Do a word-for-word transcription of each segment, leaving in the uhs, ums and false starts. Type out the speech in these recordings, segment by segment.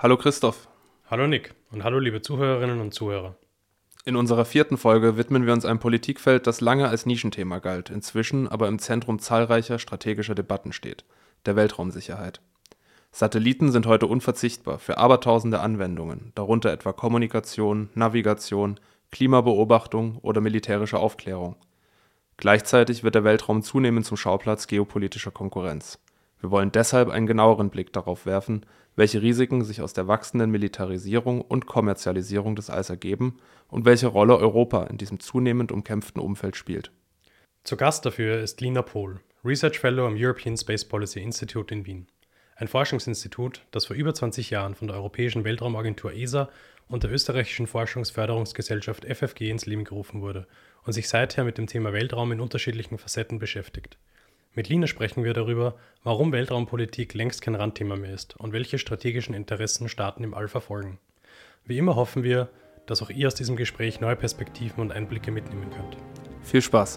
Hallo Christoph. Hallo Nick und hallo liebe Zuhörerinnen und Zuhörer. In unserer vierten Folge widmen wir uns einem Politikfeld, das lange als Nischenthema galt, inzwischen aber im Zentrum zahlreicher strategischer Debatten steht: der Weltraumsicherheit. Satelliten sind heute unverzichtbar für abertausende Anwendungen, darunter etwa Kommunikation, Navigation, Klimabeobachtung oder militärische Aufklärung. Gleichzeitig wird der Weltraum zunehmend zum Schauplatz geopolitischer Konkurrenz. Wir wollen deshalb einen genaueren Blick darauf werfen, welche Risiken sich aus der wachsenden Militarisierung und Kommerzialisierung des Alls ergeben und welche Rolle Europa in diesem zunehmend umkämpften Umfeld spielt. Zu Gast dafür ist Lina Pohl, Research Fellow am European Space Policy Institute in Wien. Ein Forschungsinstitut, das vor über zwanzig Jahren von der Europäischen Weltraumagentur E S A und der österreichischen Forschungsförderungsgesellschaft F F G ins Leben gerufen wurde und sich seither mit dem Thema Weltraum in unterschiedlichen Facetten beschäftigt. Mit Lina sprechen wir darüber, warum Weltraumpolitik längst kein Randthema mehr ist und welche strategischen Interessen Staaten im All verfolgen. Wie immer hoffen wir, dass auch ihr aus diesem Gespräch neue Perspektiven und Einblicke mitnehmen könnt. Viel Spaß!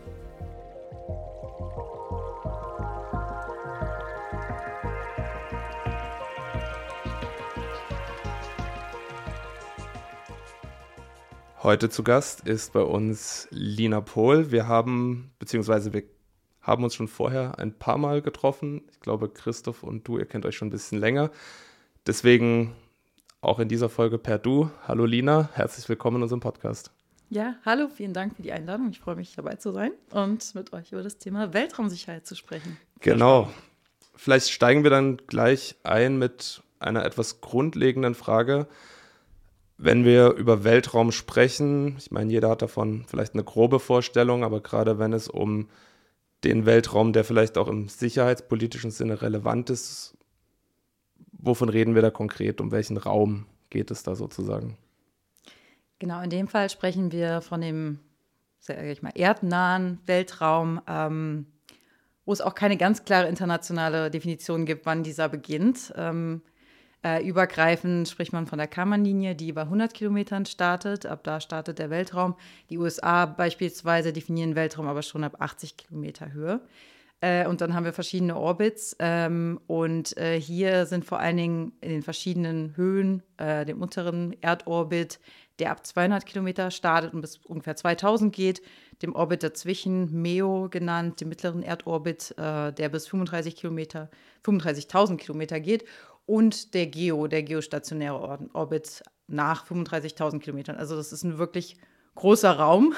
Heute zu Gast ist bei uns Lina Pohl. Wir haben, beziehungsweise wir haben uns schon vorher ein paar Mal getroffen. Ich glaube, Christoph und du, ihr kennt euch schon ein bisschen länger. Deswegen auch in dieser Folge per Du. Hallo Lina, herzlich willkommen in unserem Podcast. Ja, hallo, vielen Dank für die Einladung. Ich freue mich, dabei zu sein und mit euch über das Thema Weltraumsicherheit zu sprechen. Genau. Vielleicht steigen wir dann gleich ein mit einer etwas grundlegenden Frage. Wenn wir über Weltraum sprechen, ich meine, jeder hat davon vielleicht eine grobe Vorstellung, aber gerade wenn es um den Weltraum, der vielleicht auch im sicherheitspolitischen Sinne relevant ist, wovon reden wir da konkret? Um welchen Raum geht es da sozusagen? Genau, in dem Fall sprechen wir von dem, sag ich mal, erdnahen Weltraum, ähm, wo es auch keine ganz klare internationale Definition gibt, wann dieser beginnt. Ähm, Äh, übergreifend spricht man von der Kármán-Linie, die bei hundert Kilometern startet. Ab da startet der Weltraum. Die U S A beispielsweise definieren Weltraum aber schon ab achtzig Kilometer Höhe. Äh, und dann haben wir verschiedene Orbits. Ähm, und äh, hier sind vor allen Dingen in den verschiedenen Höhen, äh, dem unteren Erdorbit, der ab zweihundert Kilometer startet und bis ungefähr zweitausend geht. Dem Orbit dazwischen, MEO genannt, dem mittleren Erdorbit, äh, der bis fünfunddreißig Kilometer, fünfunddreißigtausend Kilometer geht. Und der GEO, der geostationäre Orbit nach fünfunddreißigtausend Kilometern. Also das ist ein wirklich großer Raum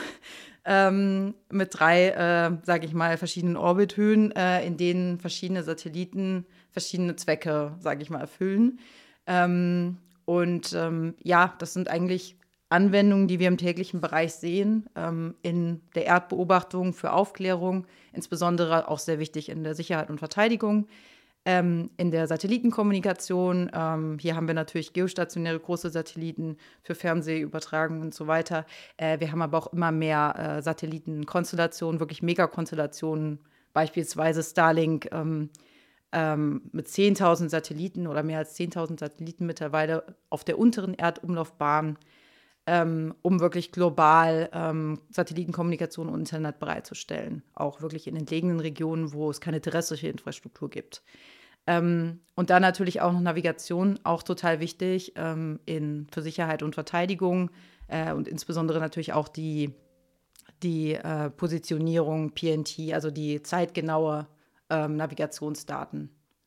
ähm, mit drei, äh, sage ich mal, verschiedenen Orbithöhen, äh, in denen verschiedene Satelliten verschiedene Zwecke, sage ich mal, erfüllen. Ähm, und ähm, ja, das sind eigentlich Anwendungen, die wir im täglichen Bereich sehen, ähm, in der Erdbeobachtung für Aufklärung, insbesondere auch sehr wichtig in der Sicherheit und Verteidigung. Ähm, in der Satellitenkommunikation, ähm, hier haben wir natürlich geostationäre große Satelliten für Fernsehübertragung und so weiter. Äh, wir haben aber auch immer mehr äh, Satellitenkonstellationen, wirklich Megakonstellationen, beispielsweise Starlink ähm, ähm, mit zehntausend Satelliten oder mehr als zehntausend Satelliten mittlerweile auf der unteren Erdumlaufbahn, ähm, um wirklich global ähm, Satellitenkommunikation und Internet bereitzustellen. Auch wirklich in entlegenen Regionen, wo es keine terrestrische Infrastruktur gibt. Ähm, und dann natürlich auch noch Navigation, auch total wichtig ähm, in, für Sicherheit und Verteidigung äh, und insbesondere natürlich auch die, die äh, Positionierung, P N T, also die zeitgenaue ähm, Navigationsdaten.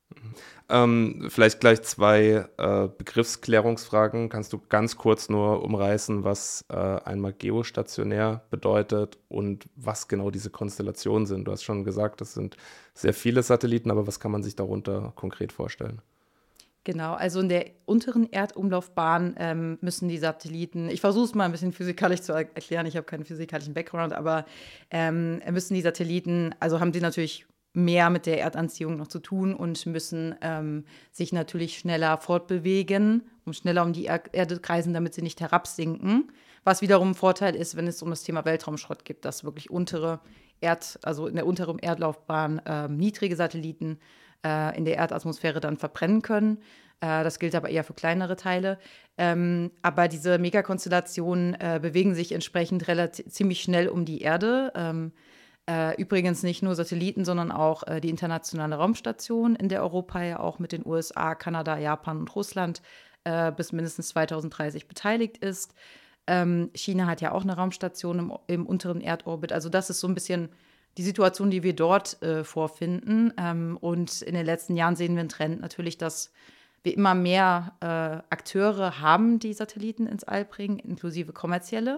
Ähm, vielleicht gleich zwei äh, Begriffsklärungsfragen. Kannst du ganz kurz nur umreißen, was äh, einmal geostationär bedeutet und was genau diese Konstellationen sind? Du hast schon gesagt, das sind sehr viele Satelliten, aber was kann man sich darunter konkret vorstellen? Genau, also in der unteren Erdumlaufbahn ähm, müssen die Satelliten, ich versuche es mal ein bisschen physikalisch zu er- erklären, ich habe keinen physikalischen Background, aber ähm, müssen die Satelliten, also haben sie natürlich mehr mit der Erdanziehung noch zu tun und müssen ähm, sich natürlich schneller fortbewegen, um schneller um die er- Erde kreisen, damit sie nicht herabsinken. Was wiederum ein Vorteil ist, wenn es um das Thema Weltraumschrott geht, dass wirklich untere Erd, also in der unteren Erdlaufbahn ähm, niedrige Satelliten äh, in der Erdatmosphäre dann verbrennen können. Äh, das gilt aber eher für kleinere Teile. Ähm, aber diese Megakonstellationen äh, bewegen sich entsprechend relativ, ziemlich schnell um die Erde. Ähm, Äh, übrigens nicht nur Satelliten, sondern auch äh, die internationale Raumstation, in der Europa ja auch mit den U S A, Kanada, Japan und Russland äh, bis mindestens zweitausenddreißig beteiligt ist. Ähm, China hat ja auch eine Raumstation im, im unteren Erdorbit. Also das ist so ein bisschen die Situation, die wir dort äh, vorfinden. Ähm, und in den letzten Jahren sehen wir einen Trend natürlich, dass wir immer mehr äh, Akteure haben, die Satelliten ins All bringen, inklusive kommerzielle.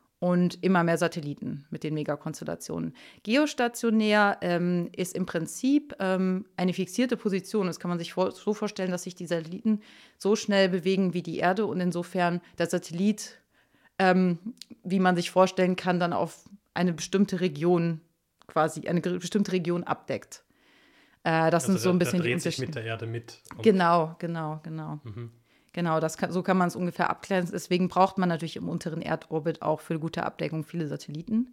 Und immer mehr Satelliten mit den Megakonstellationen. Geostationär ähm, ist im Prinzip ähm, eine fixierte Position. Das kann man sich vor, so vorstellen, dass sich die Satelliten so schnell bewegen wie die Erde und insofern der Satellit, ähm, wie man sich vorstellen kann, dann auf eine bestimmte Region quasi, eine bestimmte Region abdeckt. Äh, das also sind so ein der, bisschen der die dreht sich Unterschiede. mit der Erde mit. Genau, genau, genau. Mhm. Genau, das kann, so kann man es ungefähr abgrenzen. Deswegen braucht man natürlich im unteren Erdorbit auch für gute Abdeckung viele Satelliten.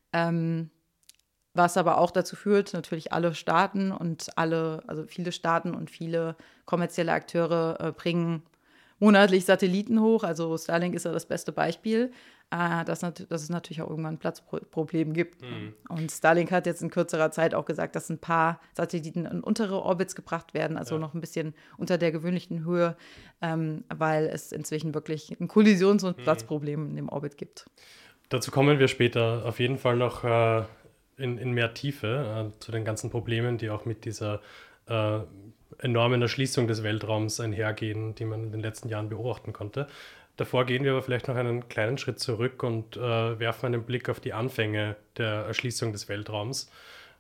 Ähm, was aber auch dazu führt, natürlich alle Staaten und alle, also viele Staaten und viele kommerzielle Akteure äh, bringen monatlich Satelliten hoch. Also Starlink ist ja das beste Beispiel, äh, dass, nat- dass es natürlich auch irgendwann ein Platzproblem gibt. Mhm. Und Starlink hat jetzt in kürzerer Zeit auch gesagt, dass ein paar Satelliten in untere Orbits gebracht werden, also Ja. noch ein bisschen unter der gewöhnlichen Höhe, ähm, weil es inzwischen wirklich ein Kollisions- und Mhm. Platzproblem in dem Orbit gibt. Dazu kommen wir später auf jeden Fall noch äh, in, in mehr Tiefe äh, zu den ganzen Problemen, die auch mit dieser äh, enormen Erschließung des Weltraums einhergehen, die man in den letzten Jahren beobachten konnte. Davor gehen wir aber vielleicht noch einen kleinen Schritt zurück und äh, werfen einen Blick auf die Anfänge der Erschließung des Weltraums.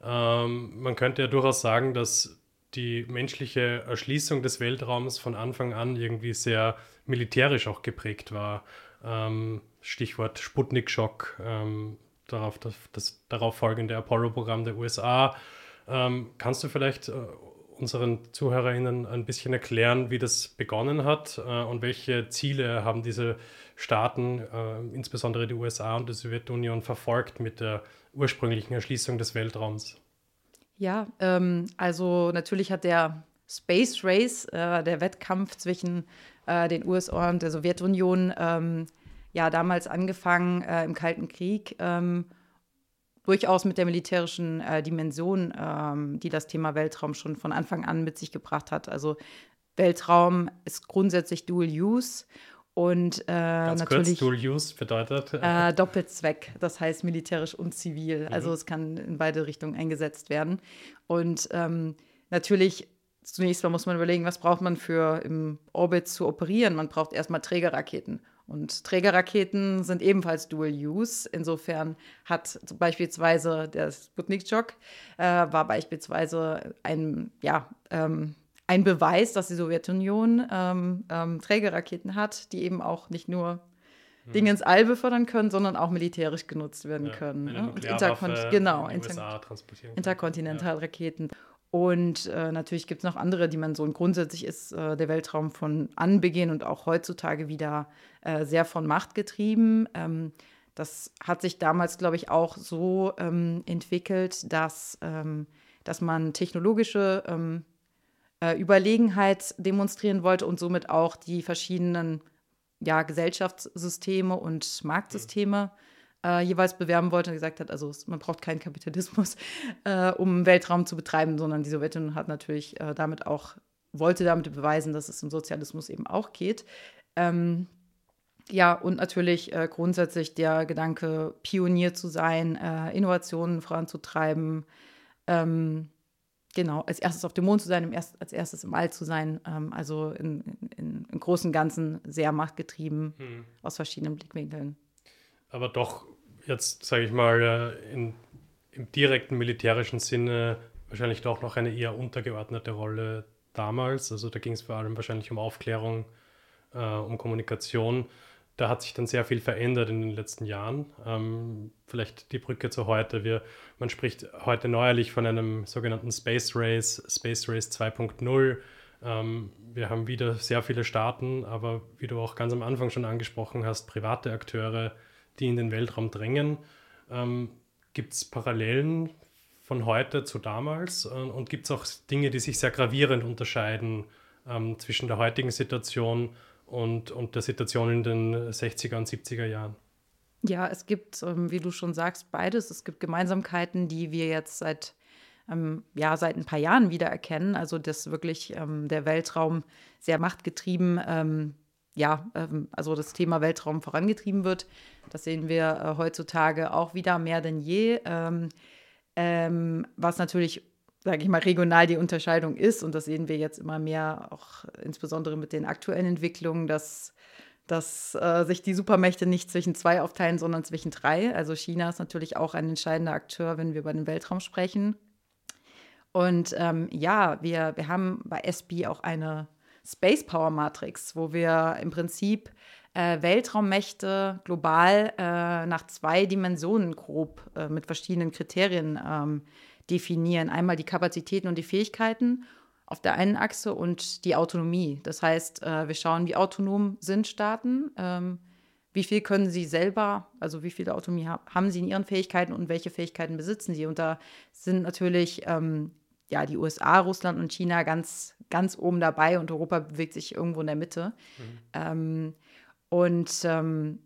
Ähm, man könnte ja durchaus sagen, dass die menschliche Erschließung des Weltraums von Anfang an irgendwie sehr militärisch auch geprägt war. Ähm, Stichwort Sputnik-Schock, ähm, darauf, das, das darauf folgende Apollo-Programm der U S A. Ähm, kannst du vielleicht äh, unseren ZuhörerInnen ein bisschen erklären, wie das begonnen hat äh, und welche Ziele haben diese Staaten, äh, insbesondere die U S A und die Sowjetunion, verfolgt mit der ursprünglichen Erschließung des Weltraums? Ja, ähm, also natürlich hat der Space Race, äh, der Wettkampf zwischen äh, den U S A und der Sowjetunion, ähm, ja damals angefangen äh, im Kalten Krieg, ähm, durchaus mit der militärischen äh, Dimension, ähm, die das Thema Weltraum schon von Anfang an mit sich gebracht hat. Also Weltraum ist grundsätzlich Dual Use und äh, Ganz natürlich kurz, Dual Use bedeutet? äh, Doppelzweck, das heißt militärisch und zivil. Also es kann in beide Richtungen eingesetzt werden. Und ähm, natürlich, zunächst mal muss man überlegen, was braucht man für im Orbit zu operieren. Man braucht erstmal Trägerraketen. Und Trägerraketen sind ebenfalls Dual-Use. Insofern hat beispielsweise der Sputnik-Schock äh, war beispielsweise ein, ja, ähm, ein Beweis, dass die Sowjetunion ähm, ähm, Trägerraketen hat, die eben auch nicht nur Dinge ins All befördern können, sondern auch militärisch genutzt werden Ja, können. eine Ne? Und Nuklearwaffe Interkon genau, in die Inter U S A transportieren kann. Interkontinentalraketen. Und äh, natürlich gibt es noch andere Dimensionen. Grundsätzlich ist äh, der Weltraum von Anbeginn und auch heutzutage wieder äh, sehr von Macht getrieben. Ähm, das hat sich damals, glaube ich, auch so ähm, entwickelt, dass, ähm, dass man technologische ähm, äh, Überlegenheit demonstrieren wollte und somit auch die verschiedenen ja, Gesellschaftssysteme und Marktsysteme äh, jeweils bewerben wollte und gesagt hat, also es, man braucht keinen Kapitalismus, äh, um Weltraum zu betreiben, sondern die Sowjetunion hat natürlich äh, damit auch, wollte damit beweisen, dass es im Sozialismus eben auch geht. Ähm, ja, und natürlich äh, grundsätzlich der Gedanke, Pionier zu sein, äh, Innovationen voranzutreiben, ähm, genau, als erstes auf dem Mond zu sein, im erst, als erstes im All zu sein, ähm, also in, in, im Großen und Ganzen sehr machtgetrieben Hm. aus verschiedenen Blickwinkeln. Aber doch jetzt, sage ich mal, äh, in, im direkten militärischen Sinne wahrscheinlich doch noch eine eher untergeordnete Rolle damals. Also da ging es vor allem wahrscheinlich um Aufklärung, äh, um Kommunikation. Da hat sich dann sehr viel verändert in den letzten Jahren. Ähm, vielleicht die Brücke zu heute. Wir, man spricht heute neuerlich von einem sogenannten Space Race, Space Race zwei Punkt null. Ähm, wir haben wieder sehr viele Staaten, aber wie du auch ganz am Anfang schon angesprochen hast, private Akteure, die in den Weltraum drängen. Ähm, gibt es Parallelen von heute zu damals? Äh, und gibt es auch Dinge, die sich sehr gravierend unterscheiden ähm, zwischen der heutigen Situation und, und der Situation in den sechziger und siebziger Jahren? Ja, es gibt, ähm, wie du schon sagst, beides. Es gibt Gemeinsamkeiten, die wir jetzt seit, ähm, ja, seit ein paar Jahren wiedererkennen. Also, dass wirklich ähm, der Weltraum sehr machtgetrieben, ähm, ja, ähm, also das Thema Weltraum vorangetrieben wird. Das sehen wir äh, heutzutage auch wieder mehr denn je. Ähm, ähm, was natürlich, sage ich mal, regional die Unterscheidung ist. Und das sehen wir jetzt immer mehr, auch insbesondere mit den aktuellen Entwicklungen, dass dass äh, sich die Supermächte nicht zwischen zwei aufteilen, sondern zwischen drei. Also China ist natürlich auch ein entscheidender Akteur, wenn wir über den Weltraum sprechen. Und ähm, ja, wir, wir haben bei S B auch eine Space Power Matrix, wo wir im Prinzip äh, Weltraummächte global äh, nach zwei Dimensionen grob äh, mit verschiedenen Kriterien ähm, definieren. Einmal die Kapazitäten und die Fähigkeiten auf der einen Achse und die Autonomie. Das heißt, äh, wir schauen, wie autonom sind Staaten, ähm, wie viel können sie selber, also wie viel Autonomie ha- haben sie in ihren Fähigkeiten und welche Fähigkeiten besitzen sie. Und da sind natürlich ähm, ja, die U S A, Russland und China ganz, ganz oben dabei und Europa bewegt sich irgendwo in der Mitte. Mhm. Ähm, und ähm,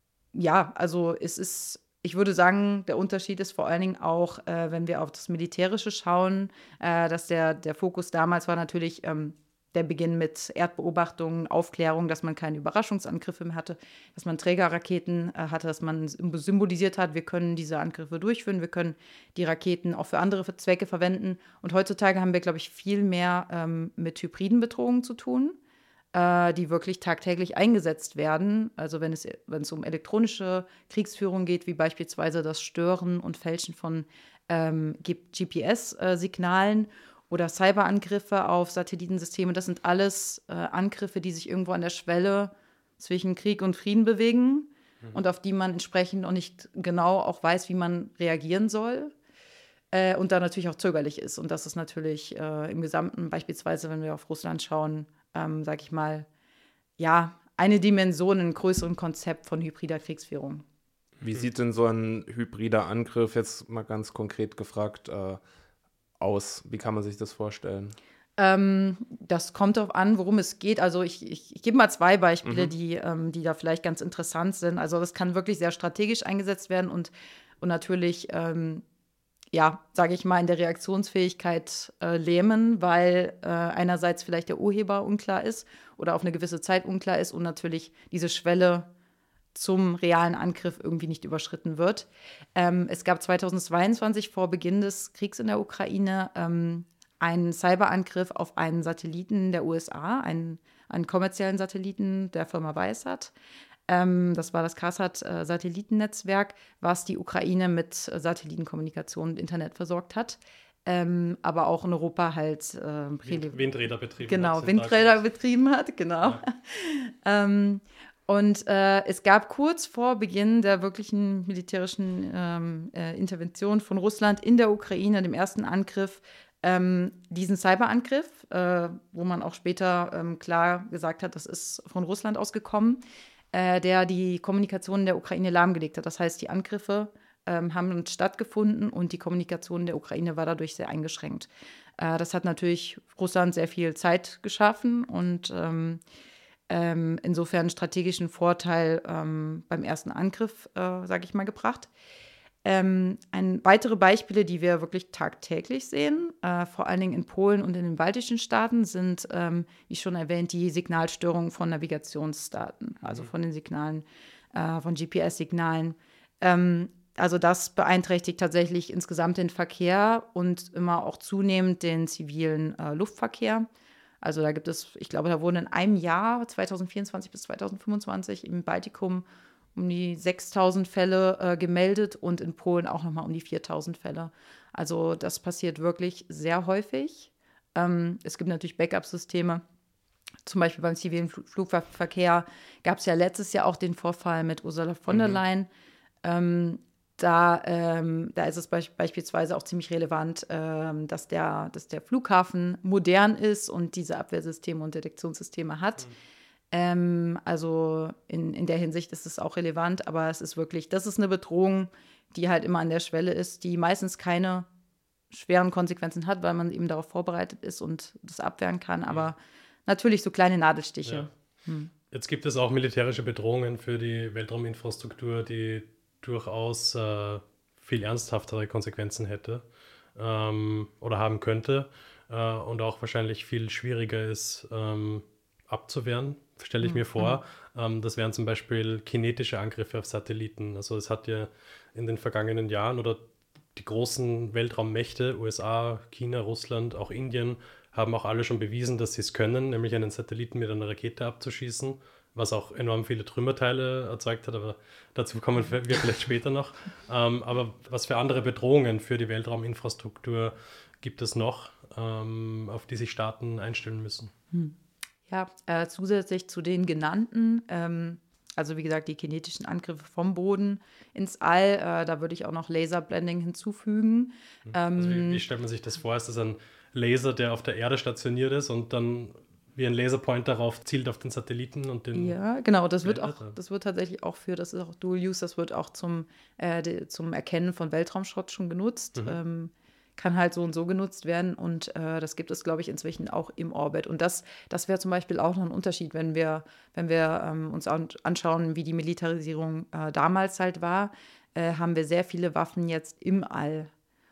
ja, also es ist, ich würde sagen, der Unterschied ist vor allen Dingen auch, äh, wenn wir auf das Militärische schauen, äh, dass der, der Fokus damals war natürlich ähm, der Beginn mit Erdbeobachtungen, Aufklärung, dass man keine Überraschungsangriffe mehr hatte, dass man Trägerraketen äh, hatte, dass man symbolisiert hat, wir können diese Angriffe durchführen, wir können die Raketen auch für andere Zwecke verwenden. Und heutzutage haben wir, glaube ich, viel mehr ähm, mit hybriden Bedrohungen zu tun, äh, die wirklich tagtäglich eingesetzt werden. Also wenn es, wenn es um elektronische Kriegsführung geht, wie beispielsweise das Stören und Fälschen von ähm, G P S-Signalen oder Cyberangriffe auf Satellitensysteme. Das sind alles äh, Angriffe, die sich irgendwo an der Schwelle zwischen Krieg und Frieden bewegen mhm. und auf die man entsprechend noch nicht genau auch weiß, wie man reagieren soll. Äh, und da natürlich auch zögerlich ist. Und das ist natürlich äh, im Gesamten, beispielsweise, wenn wir auf Russland schauen, ähm, sag ich mal, ja, eine Dimension, ein größeren Konzept von hybrider Kriegsführung. Wie sieht denn so ein hybrider Angriff, jetzt mal ganz konkret gefragt, äh, aus? Wie kann man sich das vorstellen? Ähm, das kommt darauf an, worum es geht. Also ich, ich, ich gebe mal zwei Beispiele, Mhm. die, ähm, die da vielleicht ganz interessant sind. Also das kann wirklich sehr strategisch eingesetzt werden und, und natürlich, ähm, ja, sage ich mal, in der Reaktionsfähigkeit äh, lähmen, weil äh, einerseits vielleicht der Urheber unklar ist oder auf eine gewisse Zeit unklar ist und natürlich diese Schwelle zum realen Angriff irgendwie nicht überschritten wird. Ähm, es gab zweitausendzweiundzwanzig vor Beginn des Kriegs in der Ukraine ähm, einen Cyberangriff auf einen Satelliten der U S A, einen, einen kommerziellen Satelliten der Firma Viasat. Ähm, das war das Karsat-Satellitennetzwerk, was die Ukraine mit Satellitenkommunikation und Internet versorgt hat. Ähm, aber auch in Europa halt äh, Wind, Windräder betrieben genau, hat. Windräder betrieben hat, genau. Ja. ähm, und äh, es gab kurz vor Beginn der wirklichen militärischen ähm, äh, Intervention von Russland in der Ukraine, dem ersten Angriff, ähm, diesen Cyberangriff, äh, wo man auch später ähm, klar gesagt hat, das ist von Russland ausgekommen, äh, der die Kommunikation in der Ukraine lahmgelegt hat. Das heißt, die Angriffe ähm, haben stattgefunden und die Kommunikation der Ukraine war dadurch sehr eingeschränkt. Äh, das hat natürlich Russland sehr viel Zeit geschaffen und ähm, ähm, insofern einen strategischen Vorteil ähm, beim ersten Angriff, äh, sage ich mal, gebracht. Ähm, ein, weitere Beispiele, die wir wirklich tagtäglich sehen, äh, vor allen Dingen in Polen und in den baltischen Staaten, sind, ähm, wie schon erwähnt, die Signalstörungen von Navigationsdaten, also von den Signalen, äh, von G P S-Signalen. Ähm, also das beeinträchtigt tatsächlich insgesamt den Verkehr und immer auch zunehmend den zivilen äh, Luftverkehr. Also da gibt es, ich glaube, da wurden in einem Jahr, zweitausendvierundzwanzig bis zweitausendfünfundzwanzig, im Baltikum um die sechstausend Fälle äh, gemeldet und in Polen auch nochmal um die viertausend Fälle. Also das passiert wirklich sehr häufig. Ähm, es gibt natürlich Backup-Systeme. Zum Beispiel beim zivilen Fl- Flugverkehr gab es ja letztes Jahr auch den Vorfall mit Ursula von der Leyen. Mhm. Ähm, da, ähm, da ist es be- beispielsweise auch ziemlich relevant, ähm, dass, der, dass der Flughafen modern ist und diese Abwehrsysteme und Detektionssysteme hat. Mhm. Ähm, also in, in der Hinsicht ist es auch relevant, aber es ist wirklich, das ist eine Bedrohung, die halt immer an der Schwelle ist, die meistens keine schweren Konsequenzen hat, weil man eben darauf vorbereitet ist und das abwehren kann, aber mhm. natürlich so kleine Nadelstiche. Ja. Hm. Jetzt gibt es auch militärische Bedrohungen für die Weltrauminfrastruktur, die durchaus äh, viel ernsthaftere Konsequenzen hätte ähm, oder haben könnte äh, und auch wahrscheinlich viel schwieriger ist ähm, abzuwehren, stelle ich Mhm. mir vor. Ähm, das wären zum Beispiel kinetische Angriffe auf Satelliten. Also es hat ja in den vergangenen Jahren oder die großen Weltraummächte, U S A, China, Russland, auch Indien, haben auch alle schon bewiesen, dass sie es können, nämlich einen Satelliten mit einer Rakete abzuschießen, was auch enorm viele Trümmerteile erzeugt hat, aber dazu kommen wir vielleicht später noch. Ähm, aber was für andere Bedrohungen für die Weltrauminfrastruktur gibt es noch, ähm, auf die sich Staaten einstellen müssen? Ja, äh, zusätzlich zu den genannten, ähm, also wie gesagt, die kinetischen Angriffe vom Boden ins All, äh, da würde ich auch noch Laserblending hinzufügen. Also wie, Ähm, wie stellt man sich das vor? Ist das ein Laser, der auf der Erde stationiert ist und dann wie ein Laserpoint darauf zielt auf den Satelliten und den... Ja, genau, das wird blendet, auch, oder? das wird tatsächlich auch für, das ist auch Dual Use, das wird auch zum, äh, de, zum Erkennen von Weltraumschrott schon genutzt. Mhm. Ähm, kann halt so und so genutzt werden und äh, das gibt es, glaube ich, inzwischen auch im Orbit. Und das, das wäre zum Beispiel auch noch ein Unterschied, wenn wir, wenn wir ähm, uns an, anschauen, wie die Militarisierung äh, damals halt war, äh, haben wir sehr viele Waffen jetzt im All.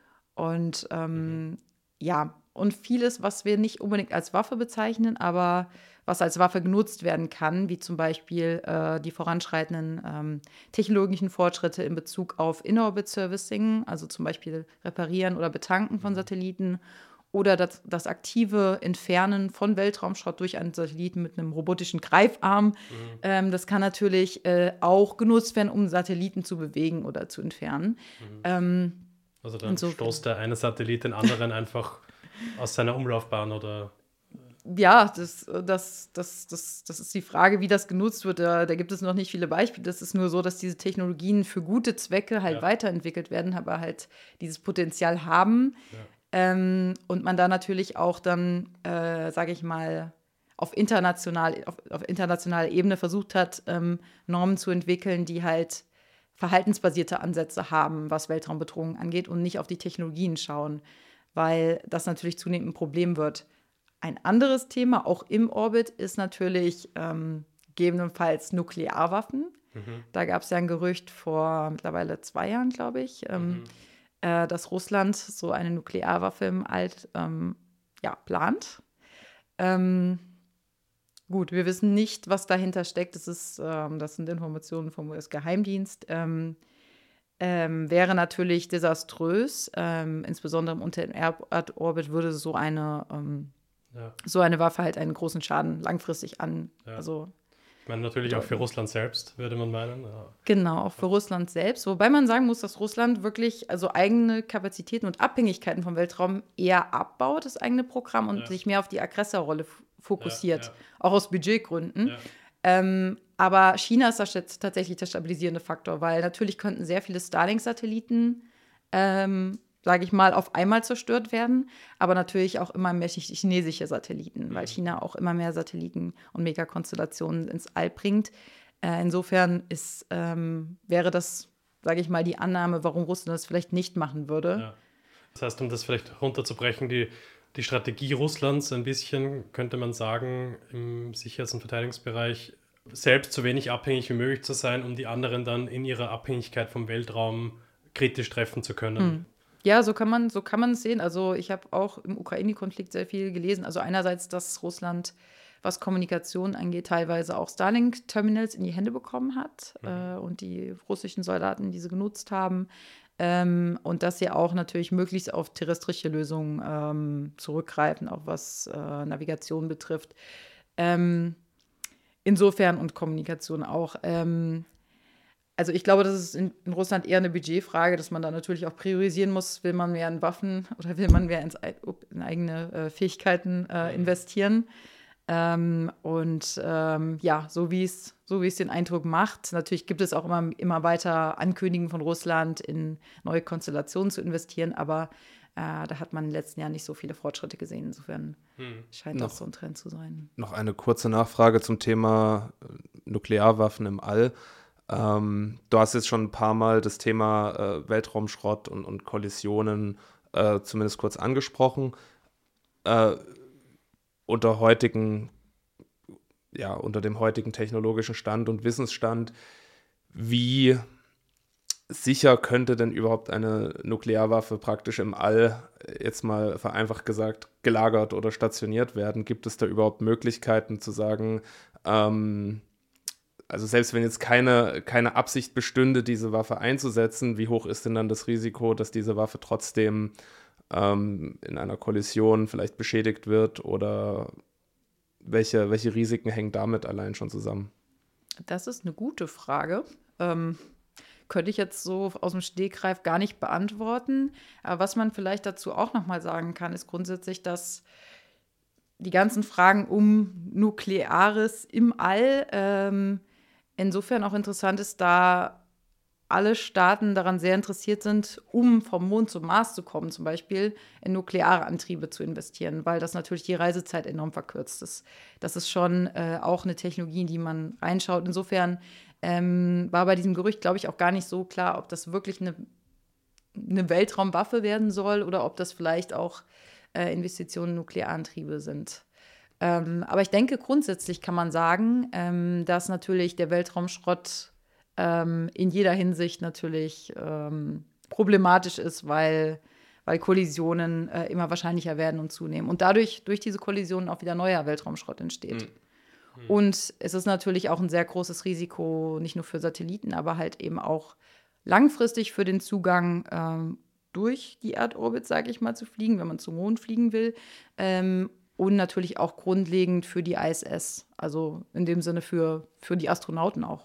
Und ähm, ja, und vieles, was wir nicht unbedingt als Waffe bezeichnen, aber was als Waffe genutzt werden kann, wie zum Beispiel äh, die voranschreitenden ähm, technologischen Fortschritte in Bezug auf In-Orbit-Servicing, also zum Beispiel Reparieren oder Betanken von Satelliten oder das, das aktive Entfernen von Weltraumschrott durch einen Satelliten mit einem robotischen Greifarm. Ähm, das kann natürlich äh, auch genutzt werden, um Satelliten zu bewegen oder zu entfernen. Ähm, Also dann Insofern. stoßt der eine Satellit den anderen einfach aus seiner Umlaufbahn oder... Ja, das, das, das, das, das ist die Frage, wie das genutzt wird. Da, da gibt es noch nicht viele Beispiele. Das ist nur so, dass diese Technologien für gute Zwecke halt Ja. weiterentwickelt werden, aber halt dieses Potenzial haben. Ja. Ähm, und man da natürlich auch dann, äh, sage ich mal, auf, international, auf, auf internationaler Ebene versucht hat, ähm, Normen zu entwickeln, die halt verhaltensbasierte Ansätze haben, was Weltraumbedrohungen angeht und nicht auf die Technologien schauen, weil das natürlich zunehmend ein Problem wird. Ein anderes Thema, auch im Orbit, ist natürlich ähm, gegebenenfalls Nuklearwaffen. Mhm. Da gab es ja ein Gerücht vor mittlerweile zwei Jahren, glaube ich, ähm, Mhm. äh, dass Russland so eine Nuklearwaffe im All ähm, ja, plant. Ähm, gut, wir wissen nicht, was dahinter steckt. Das, ist, ähm, das sind Informationen vom U S-Geheimdienst. Ähm, ähm, wäre natürlich desaströs. Ähm, insbesondere im unter dem Erdorbit würde so eine ähm, Ja. so eine Waffe halt einen großen Schaden langfristig an. Ja. Also Ich meine, natürlich auch für Russland selbst, würde man meinen. Ja. genau, auch für Russland selbst. Wobei man sagen muss, dass Russland wirklich also eigene Kapazitäten und Abhängigkeiten vom Weltraum eher abbaut, das eigene Programm, und Ja. sich mehr auf die Aggressorrolle f- fokussiert, Ja, ja. auch aus Budgetgründen. Ja. Ähm, aber China ist da st- tatsächlich der stabilisierende Faktor, weil natürlich könnten sehr viele Starlink-Satelliten, ähm, sage ich mal, auf einmal zerstört werden, aber natürlich auch immer mehr chi- chinesische Satelliten, weil China auch immer mehr Satelliten und Megakonstellationen ins All bringt. Äh, insofern ist, ähm, wäre das, sage ich mal, die Annahme, warum Russland das vielleicht nicht machen würde. Ja. Das heißt, um das vielleicht runterzubrechen, die, die Strategie Russlands ein bisschen, könnte man sagen, im Sicherheits- und Verteidigungsbereich selbst so wenig abhängig wie möglich zu sein, um die anderen dann in ihrer Abhängigkeit vom Weltraum kritisch treffen zu können. Ja, so kann man, so kann man es sehen. Also ich habe auch im Ukraine-Konflikt sehr viel gelesen. Also einerseits, dass Russland, was Kommunikation angeht, teilweise auch Starlink-Terminals in die Hände bekommen hat äh, und die russischen Soldaten diese genutzt haben. Ähm, und dass sie auch natürlich möglichst auf terrestrische Lösungen ähm, zurückgreifen, auch was äh, Navigation betrifft. Ähm, insofern und Kommunikation auch. Ähm, also ich glaube, das ist in, in Russland eher eine Budgetfrage, dass man da natürlich auch priorisieren muss, will man mehr in Waffen oder will man mehr ins, ei- up, in eigene äh, Fähigkeiten äh, investieren. Ähm, und ähm, ja, so wie es so wie es den Eindruck macht. Natürlich gibt es auch immer, immer weiter Ankündigungen von Russland, in neue Konstellationen zu investieren, aber äh, da hat man in den letzten Jahren nicht so viele Fortschritte gesehen. Insofern scheint Noch- das so ein Trend zu sein. Noch eine kurze Nachfrage zum Thema äh, Nuklearwaffen im All. Ähm, du hast jetzt schon ein paar Mal das Thema äh, Weltraumschrott und, und Kollisionen äh, zumindest kurz angesprochen. Äh, unter heutigen ja, unter dem heutigen technologischen Stand und Wissensstand, wie sicher könnte denn überhaupt eine Nuklearwaffe praktisch im All, jetzt mal vereinfacht gesagt, gelagert oder stationiert werden? Gibt es da überhaupt Möglichkeiten zu sagen, ähm, also selbst wenn jetzt keine, keine Absicht bestünde, diese Waffe einzusetzen, wie hoch ist denn dann das Risiko, dass diese Waffe trotzdem ähm, in einer Kollision vielleicht beschädigt wird, oder welche, welche Risiken hängen damit allein schon zusammen? Das ist eine gute Frage. Ähm, könnte ich jetzt so aus dem Stegreif gar nicht beantworten. Aber was man vielleicht dazu auch noch mal sagen kann, ist grundsätzlich, dass die ganzen Fragen um Nukleares im All ähm, insofern auch interessant ist, da alle Staaten daran sehr interessiert sind, um vom Mond zum Mars zu kommen, zum Beispiel in nukleare Antriebe zu investieren, weil das natürlich die Reisezeit enorm verkürzt ist. Das ist schon äh, auch eine Technologie, in die man reinschaut. Insofern ähm, war bei diesem Gerücht, glaube ich, auch gar nicht so klar, ob das wirklich eine, eine Weltraumwaffe werden soll oder ob das vielleicht auch äh, Investitionen in Nuklearantriebe sind. Ähm, aber ich denke, grundsätzlich kann man sagen, ähm, dass natürlich der Weltraumschrott ähm, in jeder Hinsicht natürlich ähm, problematisch ist, weil, weil Kollisionen äh, immer wahrscheinlicher werden und zunehmen. Und dadurch, durch diese Kollisionen auch wieder neuer Weltraumschrott entsteht. Mhm. Und es ist natürlich auch ein sehr großes Risiko, nicht nur für Satelliten, aber halt eben auch langfristig für den Zugang ähm, durch die Erdorbit, sage ich mal, zu fliegen, wenn man zum Mond fliegen will. Ähm, Und natürlich auch grundlegend für die I S S, also in dem Sinne für, für die Astronauten auch.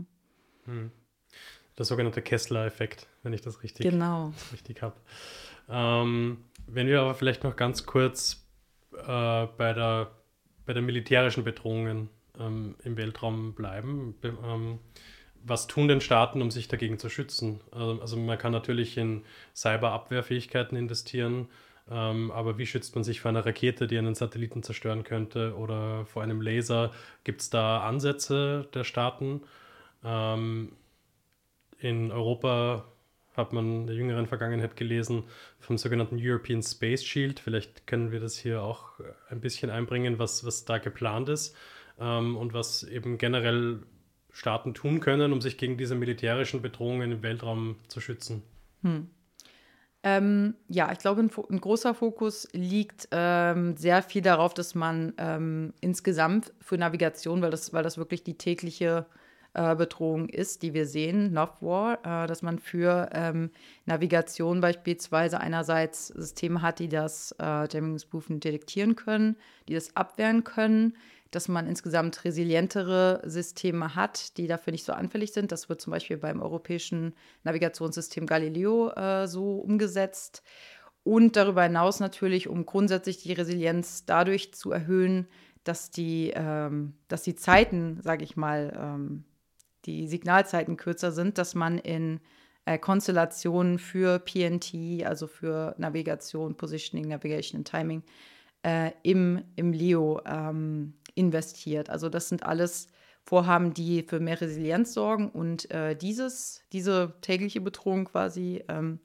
Hm. Der sogenannte Kessler-Effekt, wenn ich das richtig, genau. richtig habe. Ähm, wenn wir aber vielleicht noch ganz kurz äh, bei, der, bei den militärischen Bedrohungen ähm, im Weltraum bleiben. Be- ähm, was tun denn Staaten, um sich dagegen zu schützen? Also, also man kann natürlich in Cyberabwehrfähigkeiten investieren, Ähm, aber wie schützt man sich vor einer Rakete, die einen Satelliten zerstören könnte, oder vor einem Laser? Gibt es da Ansätze der Staaten? Ähm, in Europa hat man in der jüngeren Vergangenheit gelesen vom sogenannten European Space Shield. Vielleicht können wir das hier auch ein bisschen einbringen, was, was da geplant ist ähm, und was eben generell Staaten tun können, um sich gegen diese militärischen Bedrohungen im Weltraum zu schützen. Hm. Ähm, ja, ich glaube, ein, ein großer Fokus liegt ähm, sehr viel darauf, dass man ähm, insgesamt für Navigation, weil das, weil das wirklich die tägliche äh, Bedrohung ist, die wir sehen, Novwar, äh, dass man für ähm, Navigation beispielsweise einerseits Systeme hat, die das äh, Jamming-Spoofen detektieren können, die das abwehren können, dass man insgesamt resilientere Systeme hat, die dafür nicht so anfällig sind. Das wird zum Beispiel beim europäischen Navigationssystem Galileo äh, so umgesetzt. Und darüber hinaus natürlich, um grundsätzlich die Resilienz dadurch zu erhöhen, dass die, ähm, dass die Zeiten, sage ich mal, ähm, die Signalzeiten kürzer sind, dass man in äh, Konstellationen für P N T, also für Navigation, Positioning, Navigation und Timing, äh, im, im L E O ähm, investiert. Also das sind alles Vorhaben, die für mehr Resilienz sorgen und äh, dieses, diese tägliche Bedrohung quasi ähm,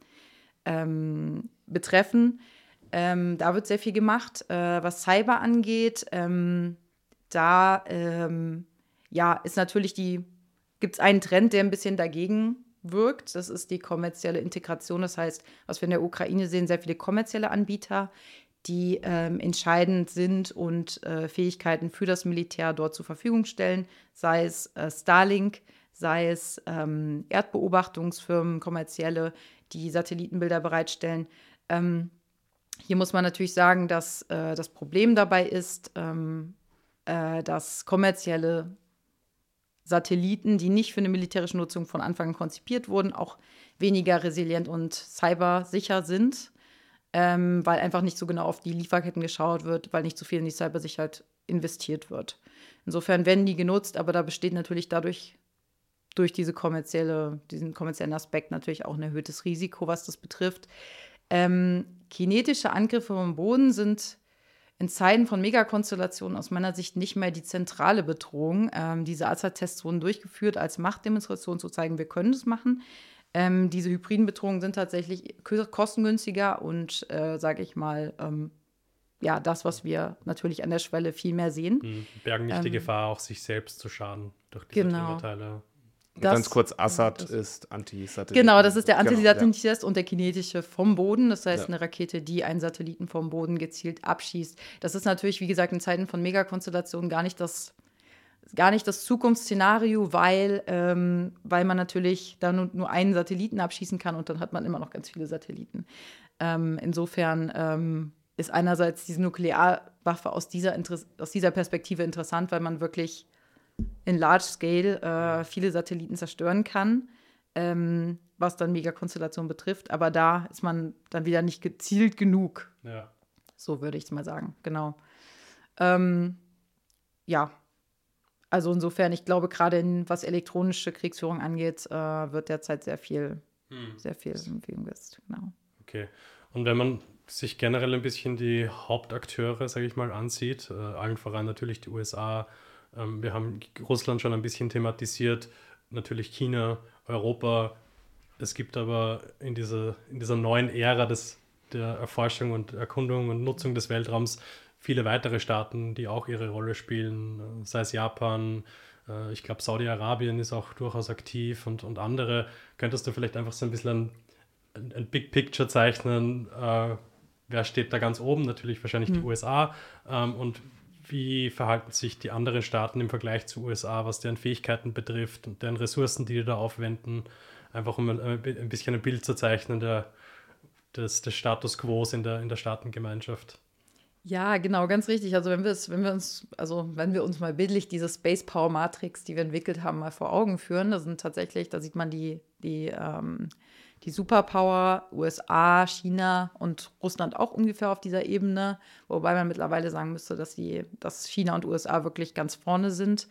ähm, betreffen. Ähm, da wird sehr viel gemacht. Äh, was Cyber angeht, ähm, da ähm, ja, ist natürlich die, gibt es einen Trend, der ein bisschen dagegen wirkt. Das ist die kommerzielle Integration. Das heißt, was wir in der Ukraine sehen, sehr viele kommerzielle Anbieter, die ähm, entscheidend sind und äh, Fähigkeiten für das Militär dort zur Verfügung stellen, sei es äh, Starlink, sei es ähm, Erdbeobachtungsfirmen, kommerzielle, die Satellitenbilder bereitstellen. Ähm, hier muss man natürlich sagen, dass äh, das Problem dabei ist, ähm, äh, dass kommerzielle Satelliten, die nicht für eine militärische Nutzung von Anfang an konzipiert wurden, auch weniger resilient und cybersicher sind. Ähm, weil einfach nicht so genau auf die Lieferketten geschaut wird, weil nicht so viel in die Cybersicherheit investiert wird. Insofern werden die genutzt, aber da besteht natürlich dadurch, durch diese kommerzielle, diesen kommerziellen Aspekt natürlich auch ein erhöhtes Risiko, was das betrifft. Ähm, kinetische Angriffe vom Boden sind in Zeiten von Megakonstellationen aus meiner Sicht nicht mehr die zentrale Bedrohung. Ähm, diese Assad-Tests wurden durchgeführt als Machtdemonstration, zu zeigen, wir können das machen. Ähm, diese hybriden Bedrohungen sind tatsächlich kostengünstiger und, äh, sage ich mal, ähm, ja das, was wir natürlich an der Schwelle viel mehr sehen. Mhm. Bergen nicht Ähm, die Gefahr, auch sich selbst zu schaden durch diese Genau. Trümmerteile. Und Das- ganz kurz, Assad das- ist Anti-Satellit. Genau, das ist der Genau, Antisatellitentest und der kinetische vom Boden. Das heißt, Ja. eine Rakete, die einen Satelliten vom Boden gezielt abschießt. Das ist natürlich, wie gesagt, in Zeiten von Megakonstellationen gar nicht das, gar nicht das Zukunftsszenario, weil, ähm, weil man natürlich da nur, nur einen Satelliten abschießen kann und dann hat man immer noch ganz viele Satelliten. Ähm, insofern ähm, ist einerseits diese Nuklearwaffe aus dieser, Interess- aus dieser Perspektive interessant, weil man wirklich in Large Scale äh, viele Satelliten zerstören kann, ähm, was dann Megakonstellationen betrifft. Aber da ist man dann wieder nicht gezielt genug. Ja. So würde ich es mal sagen, genau. Ähm, ja, also insofern, ich glaube, gerade in, was elektronische Kriegsführung angeht, äh, wird derzeit sehr viel, Hm. sehr viel investiert. Genau. Okay. Und wenn man sich generell ein bisschen die Hauptakteure, sage ich mal, ansieht, äh, allen voran natürlich die U S A, ähm, wir haben Russland schon ein bisschen thematisiert, natürlich China, Europa. Es gibt aber in dieser, in dieser neuen Ära des, der Erforschung und Erkundung und Nutzung des Weltraums viele weitere Staaten, die auch ihre Rolle spielen, äh, sei es Japan, äh, ich glaube Saudi-Arabien ist auch durchaus aktiv und, und andere. Könntest du vielleicht einfach so ein bisschen ein, ein Big Picture zeichnen, äh, wer steht da ganz oben? Natürlich wahrscheinlich die U S A. Ähm, und wie verhalten sich die anderen Staaten im Vergleich zu U S A, was deren Fähigkeiten betrifft und deren Ressourcen, die die da aufwenden? Einfach um ein, ein bisschen ein Bild zu zeichnen der, des, des Status Quo in der, in der Staatengemeinschaft. Ja, genau, ganz richtig. Also wenn wir es, wenn wir uns, also wenn wir uns mal bildlich diese Space Power Matrix, die wir entwickelt haben, mal vor Augen führen, da sind tatsächlich, da sieht man die, die, ähm, die Superpower, U S A, China und Russland auch ungefähr auf dieser Ebene, wobei man mittlerweile sagen müsste, dass, die, dass China und U S A wirklich ganz vorne sind.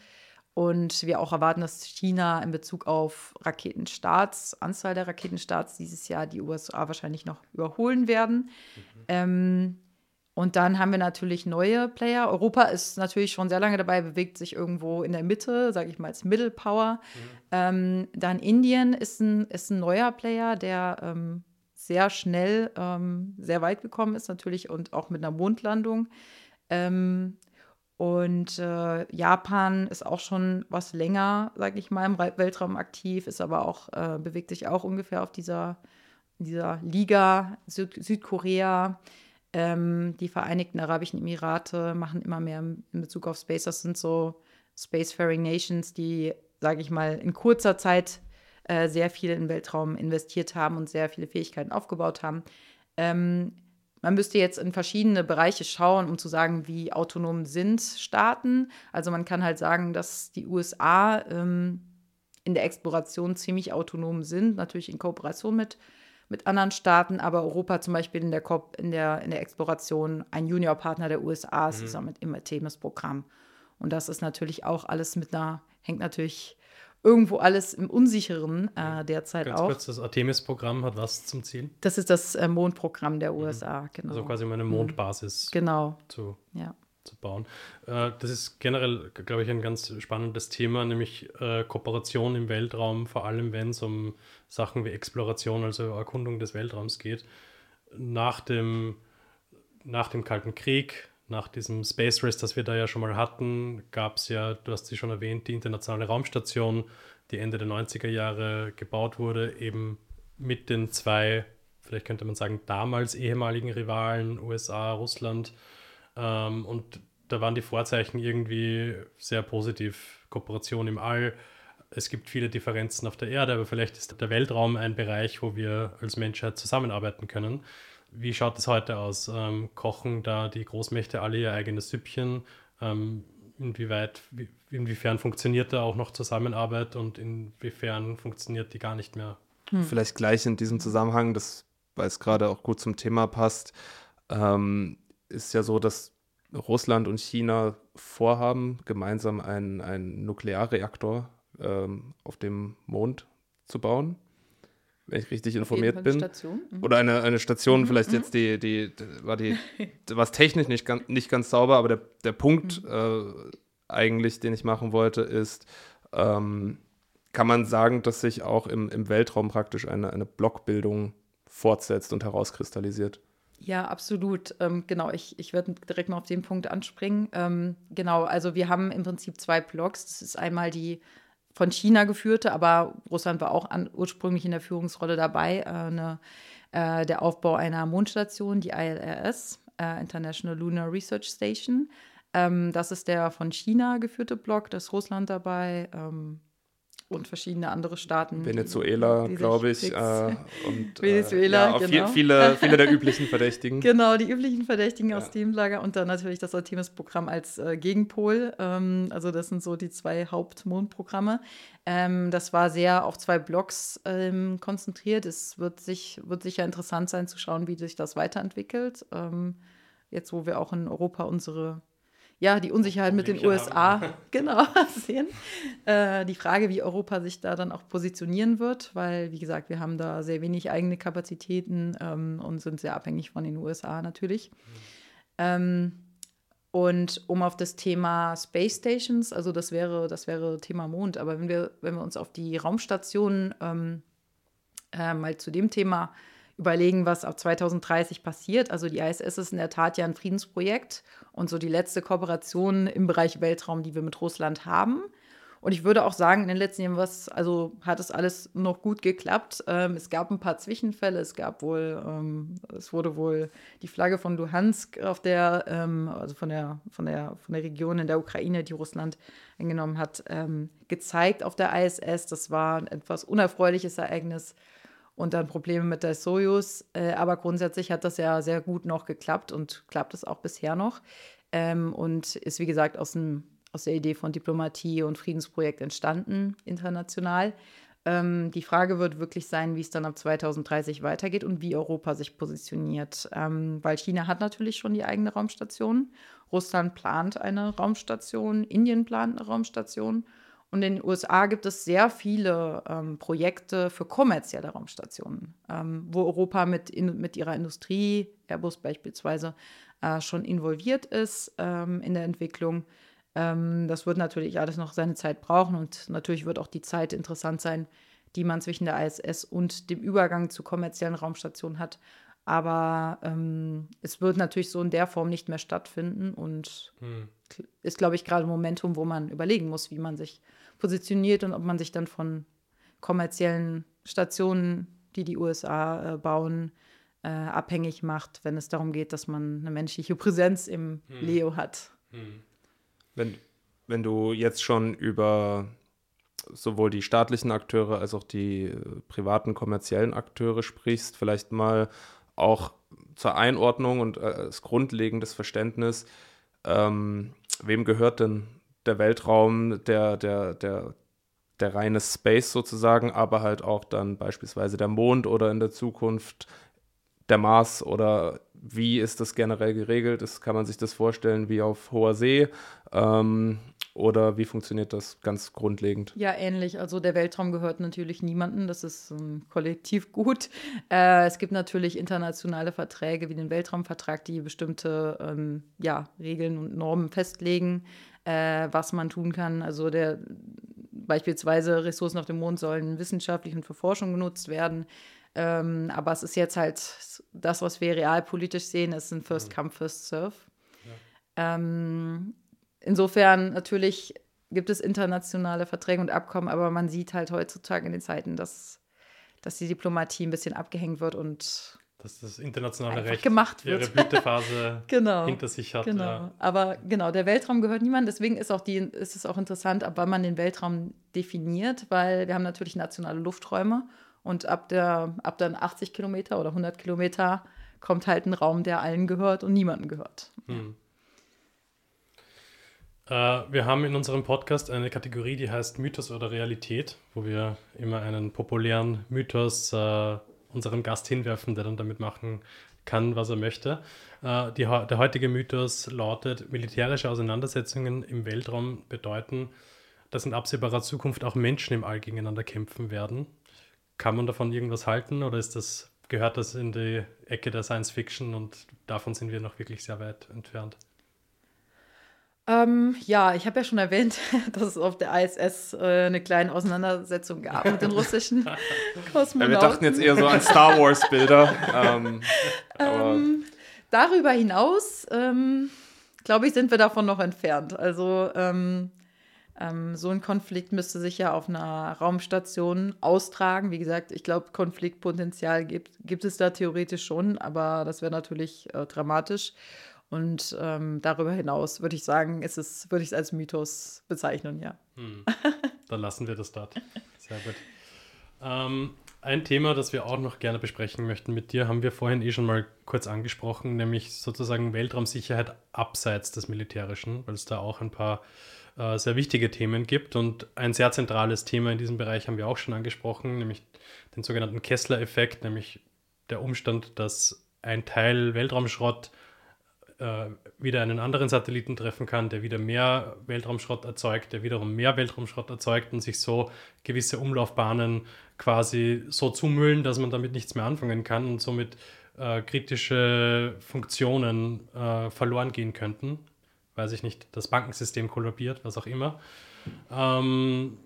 Und wir auch erwarten, dass China in Bezug auf Raketenstarts, Anzahl der Raketenstarts dieses Jahr die U S A wahrscheinlich noch überholen werden. Mhm. Ähm, und dann haben wir natürlich neue Player. Europa ist natürlich schon sehr lange dabei, bewegt sich irgendwo in der Mitte, sage ich mal als Middle Power. Mhm. Ähm, dann Indien ist ein, ist ein neuer Player, der ähm, sehr schnell, ähm, sehr weit gekommen ist natürlich und auch mit einer Mondlandung. Ähm, und äh, Japan ist auch schon was länger, sage ich mal, im Weltraum aktiv, ist aber auch, äh, bewegt sich auch ungefähr auf dieser, dieser Liga. Süd- Südkorea, ähm, die Vereinigten Arabischen Emirate machen immer mehr in Bezug auf Space. Das sind so Spacefaring Nations, die, sage ich mal, in kurzer Zeit äh, sehr viel in den Weltraum investiert haben und sehr viele Fähigkeiten aufgebaut haben. Ähm, Man müsste jetzt in verschiedene Bereiche schauen, um zu sagen, wie autonom sind Staaten. Also man kann halt sagen, dass die U S A ähm, in der Exploration ziemlich autonom sind, natürlich in Kooperation mit, mit anderen Staaten, aber Europa zum Beispiel in der, Ko- in der, in der Exploration ein Juniorpartner der U S A, mhm. zusammen im Artemis-Programm. Und das ist natürlich auch alles mit einer, hängt natürlich irgendwo alles im Unsicheren äh, derzeit Ganz auch. kurz, das Artemis-Programm hat was zum Ziel? Das ist das äh, Mondprogramm der U S A, mhm. genau. Also quasi um eine Mondbasis genau. zu, ja. zu bauen. Äh, das ist generell, glaube ich, ein ganz spannendes Thema, nämlich äh, Kooperation im Weltraum, vor allem wenn es um Sachen wie Exploration, also Erkundung des Weltraums geht. Nach dem, nach dem Kalten Krieg, nach diesem Space Race, das wir da ja schon mal hatten, gab es ja, du hast sie schon erwähnt, die internationale Raumstation, die Ende der neunziger Jahre gebaut wurde, eben mit den zwei, vielleicht könnte man sagen, damals ehemaligen Rivalen, U S A, Russland. Ähm, und da waren die Vorzeichen irgendwie sehr positiv. Kooperation im All. Es gibt viele Differenzen auf der Erde, aber vielleicht ist der Weltraum ein Bereich, wo wir als Menschheit zusammenarbeiten können. Wie schaut es heute aus? Ähm, kochen da die Großmächte alle ihr eigenes Süppchen? Ähm, inwieweit, wie, inwiefern funktioniert da auch noch Zusammenarbeit und inwiefern funktioniert die gar nicht mehr? Hm. Vielleicht gleich in diesem Zusammenhang, das, weil es gerade auch gut zum Thema passt, ähm, ist ja so, dass Russland und China vorhaben, gemeinsam einen, einen Nuklearreaktor ähm, auf dem Mond zu bauen, wenn ich richtig informiert bin. Station. Mhm. Oder eine, eine Station, mhm, vielleicht mhm. jetzt die, die, die war die, was technisch nicht ganz, nicht ganz sauber, aber der, der Punkt mhm. äh, eigentlich, den ich machen wollte, ist, ähm, kann man sagen, dass sich auch im, im Weltraum praktisch eine, eine Blockbildung fortsetzt und herauskristallisiert? Ja, absolut. Ähm, genau, ich, ich werde direkt mal auf den Punkt anspringen. Ähm, genau, also wir haben im Prinzip zwei Blocks. Das ist einmal die von China geführte, aber Russland war auch an, ursprünglich in der Führungsrolle dabei, äh, eine, äh, der Aufbau einer Mondstation, die I L R S, äh, International Lunar Research Station. Ähm, das ist der von China geführte Block, da ist Russland dabei. Ähm, und verschiedene andere Staaten. Venezuela, glaube ich. Äh, und, Venezuela, äh, ja, genau. Viel, viele, viele der üblichen Verdächtigen. Genau, die üblichen Verdächtigen Ja. aus dem Lager. Und dann natürlich das Artemis-Programm als äh, Gegenpol. Ähm, also das sind so die zwei Hauptmondprogramme. Ähm, das war sehr auf zwei Blocks ähm, konzentriert. Es wird, sich, wird sicher interessant sein zu schauen, wie sich das weiterentwickelt. Ähm, jetzt, wo wir auch in Europa unsere Ja, die Unsicherheit mit den U S A genau sehen. Äh, die Frage, wie Europa sich da dann auch positionieren wird, weil, wie gesagt, wir haben da sehr wenig eigene Kapazitäten ähm, und sind sehr abhängig von den U S A natürlich. Mhm. Ähm, und um auf das Thema Space Stations, also das wäre, das wäre Thema Mond, aber wenn wir, wenn wir uns auf die Raumstationen ähm, äh, mal zu dem Thema überlegen, was ab zwanzig dreißig passiert. Also die I S S ist in der Tat ja ein Friedensprojekt und so die letzte Kooperation im Bereich Weltraum, die wir mit Russland haben. Und ich würde auch sagen, in den letzten Jahren was, also hat es alles noch gut geklappt. Ähm, es gab ein paar Zwischenfälle. Es gab wohl, ähm, es wurde wohl die Flagge von Luhansk auf der, ähm, also von der, von der, von der Region in der Ukraine, die Russland eingenommen hat, ähm, gezeigt auf der I S S. Das war ein etwas unerfreuliches Ereignis. Und dann Probleme mit der Sojus. Äh, aber grundsätzlich hat das ja sehr gut noch geklappt und klappt es auch bisher noch. Ähm, und ist, wie gesagt, aus, dem, aus der Idee von Diplomatie und Friedensprojekt entstanden, international. Ähm, die Frage wird wirklich sein, wie es dann ab zwanzig dreißig weitergeht und wie Europa sich positioniert. Ähm, weil China hat natürlich schon die eigene Raumstation. Russland plant eine Raumstation. Indien plant eine Raumstation. Und in den U S A gibt es sehr viele ähm, Projekte für kommerzielle Raumstationen, ähm, wo Europa mit, in, mit ihrer Industrie, Airbus beispielsweise, äh, schon involviert ist ähm, in der Entwicklung. Ähm, das wird natürlich alles noch seine Zeit brauchen und natürlich wird auch die Zeit interessant sein, die man zwischen der I S S und dem Übergang zu kommerziellen Raumstationen hat. Aber ähm, es wird natürlich so in der Form nicht mehr stattfinden und hm. ist, glaube ich, gerade ein Momentum, wo man überlegen muss, wie man sich positioniert und ob man sich dann von kommerziellen Stationen, die die U S A äh, bauen, äh, abhängig macht, wenn es darum geht, dass man eine menschliche Präsenz im hm. Leo hat. Hm. Wenn, wenn du jetzt schon über sowohl die staatlichen Akteure als auch die äh, privaten kommerziellen Akteure sprichst, vielleicht mal auch zur Einordnung und äh, als grundlegendes Verständnis, ähm, wem gehört denn der Weltraum, der, der, der, der reine Space sozusagen, aber halt auch dann beispielsweise der Mond oder in der Zukunft der Mars, oder wie ist das generell geregelt? Ist, kann man sich das vorstellen wie auf hoher See? Ähm, oder wie funktioniert das ganz grundlegend? Ja, ähnlich. Also der Weltraum gehört natürlich niemandem. Das ist ein Kollektivgut. Äh, es gibt natürlich internationale Verträge wie den Weltraumvertrag, die bestimmte ähm, ja, Regeln und Normen festlegen, äh, was man tun kann. Also der beispielsweise Ressourcen auf dem Mond sollen wissenschaftlich und für Forschung genutzt werden. Ähm, aber es ist jetzt halt das, was wir realpolitisch sehen, ist ein First Come, First Serve. Ja. Ähm, insofern natürlich gibt es internationale Verträge und Abkommen, aber man sieht halt heutzutage in den Zeiten, dass, dass die Diplomatie ein bisschen abgehängt wird und dass das internationale Recht gemacht wird. ihre Blütephase genau, hinter sich hat. Genau. Ja. Aber genau, der Weltraum gehört niemandem, deswegen ist, auch die, ist es auch interessant, ab wann man den Weltraum definiert, weil wir haben natürlich nationale Lufträume. Und ab, der, ab dann achtzig Kilometer oder hundert Kilometer kommt halt ein Raum, der allen gehört und niemandem gehört. Hm. Äh, wir haben in unserem Podcast eine Kategorie, die heißt Mythos oder Realität, wo wir immer einen populären Mythos äh, unserem Gast hinwerfen, der dann damit machen kann, was er möchte. Äh, die, der heutige Mythos lautet, militärische Auseinandersetzungen im Weltraum bedeuten, dass in absehbarer Zukunft auch Menschen im All gegeneinander kämpfen werden. Kann man davon irgendwas halten oder ist das, gehört das in die Ecke der Science Fiction und davon sind wir noch wirklich sehr weit entfernt? Ähm, ja, ich habe ja schon erwähnt, dass es auf der I S S äh, eine kleine Auseinandersetzung gab mit den russischen Kosmonauten. Ja, wir dachten jetzt eher so an Star Wars-Bilder. ähm, ähm, darüber hinaus, ähm, glaube ich, sind wir davon noch entfernt. Also ähm, ähm, so ein Konflikt müsste sich ja auf einer Raumstation austragen. Wie gesagt, ich glaube, Konfliktpotenzial gibt, gibt es da theoretisch schon, aber das wäre natürlich äh, dramatisch. Und ähm, darüber hinaus würde ich sagen, ist es, würde ich es als Mythos bezeichnen, ja. Hm. Dann lassen wir das dort. Sehr gut. Ähm, ein Thema, das wir auch noch gerne besprechen möchten mit dir, haben wir vorhin eh schon mal kurz angesprochen, nämlich sozusagen Weltraumsicherheit abseits des Militärischen, weil es da auch ein paar äh, sehr wichtige Themen gibt. Und ein sehr zentrales Thema in diesem Bereich haben wir auch schon angesprochen, nämlich den sogenannten Kessler-Effekt, nämlich der Umstand, dass ein Teil Weltraumschrott äh, wieder einen anderen Satelliten treffen kann, der wieder mehr Weltraumschrott erzeugt, der wiederum mehr Weltraumschrott erzeugt und sich so gewisse Umlaufbahnen quasi so zumüllen, dass man damit nichts mehr anfangen kann und somit äh, kritische Funktionen äh, verloren gehen könnten. Weiß ich nicht, das Bankensystem kollabiert, was auch immer. Ähm,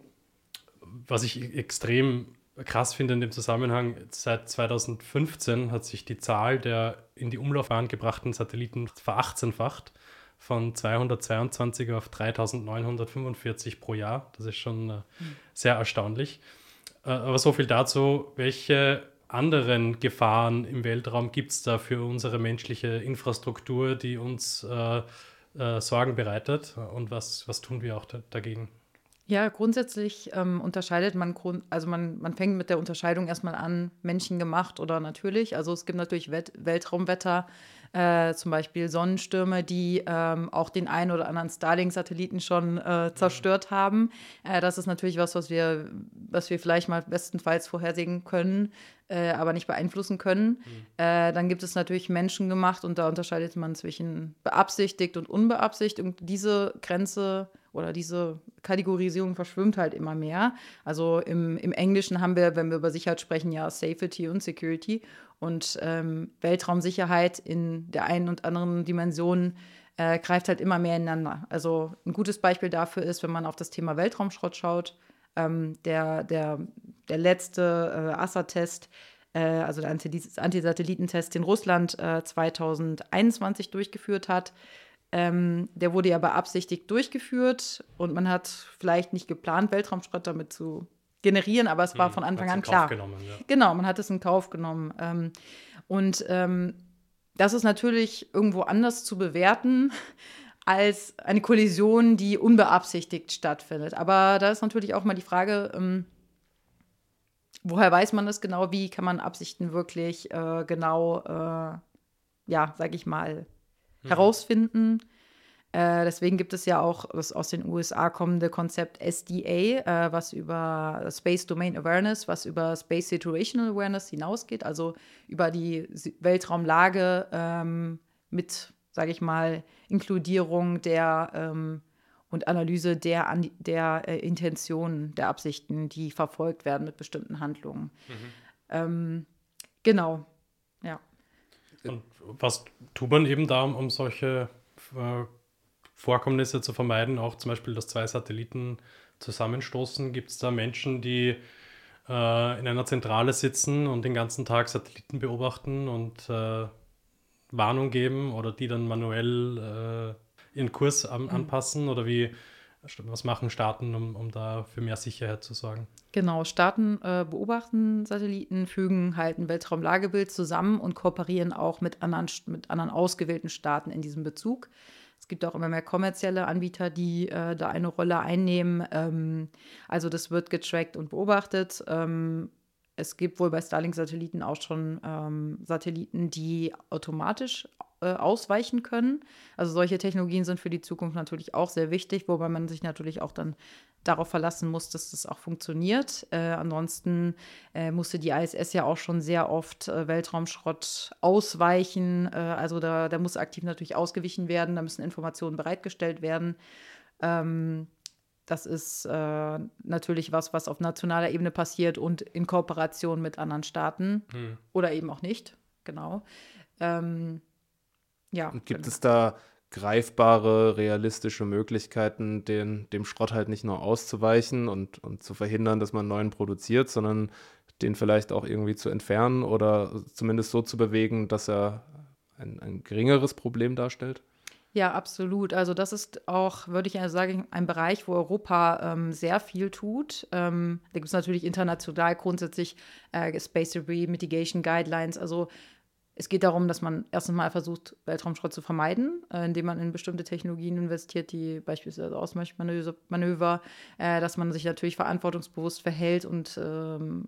was ich extrem krass finde in dem Zusammenhang, seit zweitausendfünfzehn hat sich die Zahl der in die Umlaufbahn gebrachten Satelliten verachtzehnfacht, von zweihundertzweiundzwanzig auf dreitausendneunhundertfünfundvierzig pro Jahr. Das ist schon äh, mhm. sehr erstaunlich. Äh, aber so viel dazu, welche anderen Gefahren im Weltraum gibt es da für unsere menschliche Infrastruktur, die uns äh, äh, Sorgen bereitet, und was, was tun wir auch da, dagegen? Ja, grundsätzlich ähm, unterscheidet man, grund- also man, man fängt mit der Unterscheidung erstmal an, menschengemacht oder natürlich. Also es gibt natürlich Wet- Weltraumwetter, äh, zum Beispiel Sonnenstürme, die ähm, auch den einen oder anderen Starlink-Satelliten schon äh, zerstört haben. Äh, das ist natürlich was, was wir, was wir vielleicht mal bestenfalls vorhersehen können, äh, aber nicht beeinflussen können. Mhm. Äh, dann gibt es natürlich menschengemacht, und da unterscheidet man zwischen beabsichtigt und unbeabsichtigt. Und diese Grenze oder diese Kategorisierung verschwimmt halt immer mehr. Also im, im Englischen haben wir, wenn wir über Sicherheit sprechen, ja Safety und Security. Und ähm, Weltraumsicherheit in der einen und anderen Dimension äh, greift halt immer mehr ineinander. Also ein gutes Beispiel dafür ist, wenn man auf das Thema Weltraumschrott schaut, ähm, der, der, der letzte äh, A S A-Test, äh, also der Antisatellitentest, den Russland äh, zweitausendeinundzwanzig durchgeführt hat, Ähm, der wurde ja beabsichtigt durchgeführt, und man hat vielleicht nicht geplant, Weltraumschrott damit zu generieren, aber es war hm, von Anfang an klar. Genommen, ja. Genau, man hat es in Kauf genommen. Ähm, und ähm, das ist natürlich irgendwo anders zu bewerten als eine Kollision, die unbeabsichtigt stattfindet. Aber da ist natürlich auch mal die Frage, ähm, woher weiß man das genau? Wie kann man Absichten wirklich äh, genau, äh, ja, sag ich mal, herausfinden. Äh, deswegen gibt es ja auch das aus den U S A kommende Konzept S D A, äh, was über Space Domain Awareness, was über Space Situational Awareness hinausgeht, also über die Weltraumlage ähm, mit, sage ich mal, Inkludierung der ähm, und Analyse der, der äh, Intentionen, der Absichten, die verfolgt werden mit bestimmten Handlungen. Mhm. Ähm, genau, ja. Und was tut man eben da, um solche äh, Vorkommnisse zu vermeiden? Auch zum Beispiel, dass zwei Satelliten zusammenstoßen. Gibt es da Menschen, die äh, in einer Zentrale sitzen und den ganzen Tag Satelliten beobachten und äh, Warnung geben, oder die dann manuell äh, ihren Kurs an, mhm. anpassen? Oder wie, was machen Staaten, um, um da für mehr Sicherheit zu sorgen? Genau, Staaten äh, beobachten Satelliten, fügen halt ein Weltraumlagebild zusammen und kooperieren auch mit anderen, mit anderen ausgewählten Staaten in diesem Bezug. Es gibt auch immer mehr kommerzielle Anbieter, die äh, da eine Rolle einnehmen. Ähm, also das wird getrackt und beobachtet. Ähm, es gibt wohl bei Starlink-Satelliten auch schon ähm, Satelliten, die automatisch äh, ausweichen können. Also solche Technologien sind für die Zukunft natürlich auch sehr wichtig, wobei man sich natürlich auch dann darauf verlassen muss, dass das auch funktioniert. Äh, ansonsten äh, musste die I S S ja auch schon sehr oft äh, Weltraumschrott ausweichen. Äh, also da, da muss aktiv natürlich ausgewichen werden, da müssen Informationen bereitgestellt werden. Ähm, das ist äh, natürlich was, was auf nationaler Ebene passiert und in Kooperation mit anderen Staaten hm. oder eben auch nicht. Genau. Ähm, ja. Und gibt genau. es da greifbare, realistische Möglichkeiten, den, dem Schrott halt nicht nur auszuweichen und, und zu verhindern, dass man einen neuen produziert, sondern den vielleicht auch irgendwie zu entfernen oder zumindest so zu bewegen, dass er ein, ein geringeres Problem darstellt? Ja, absolut. Also das ist auch, würde ich sagen, ein Bereich, wo Europa ähm, sehr viel tut. Ähm, da gibt es natürlich international grundsätzlich äh, Space Debris Mitigation Guidelines. Also es geht darum, dass man erstens mal versucht, Weltraumschrott zu vermeiden, äh, indem man in bestimmte Technologien investiert, die beispielsweise Ausweichmanöver, Manöver, äh, dass man sich natürlich verantwortungsbewusst verhält und ähm,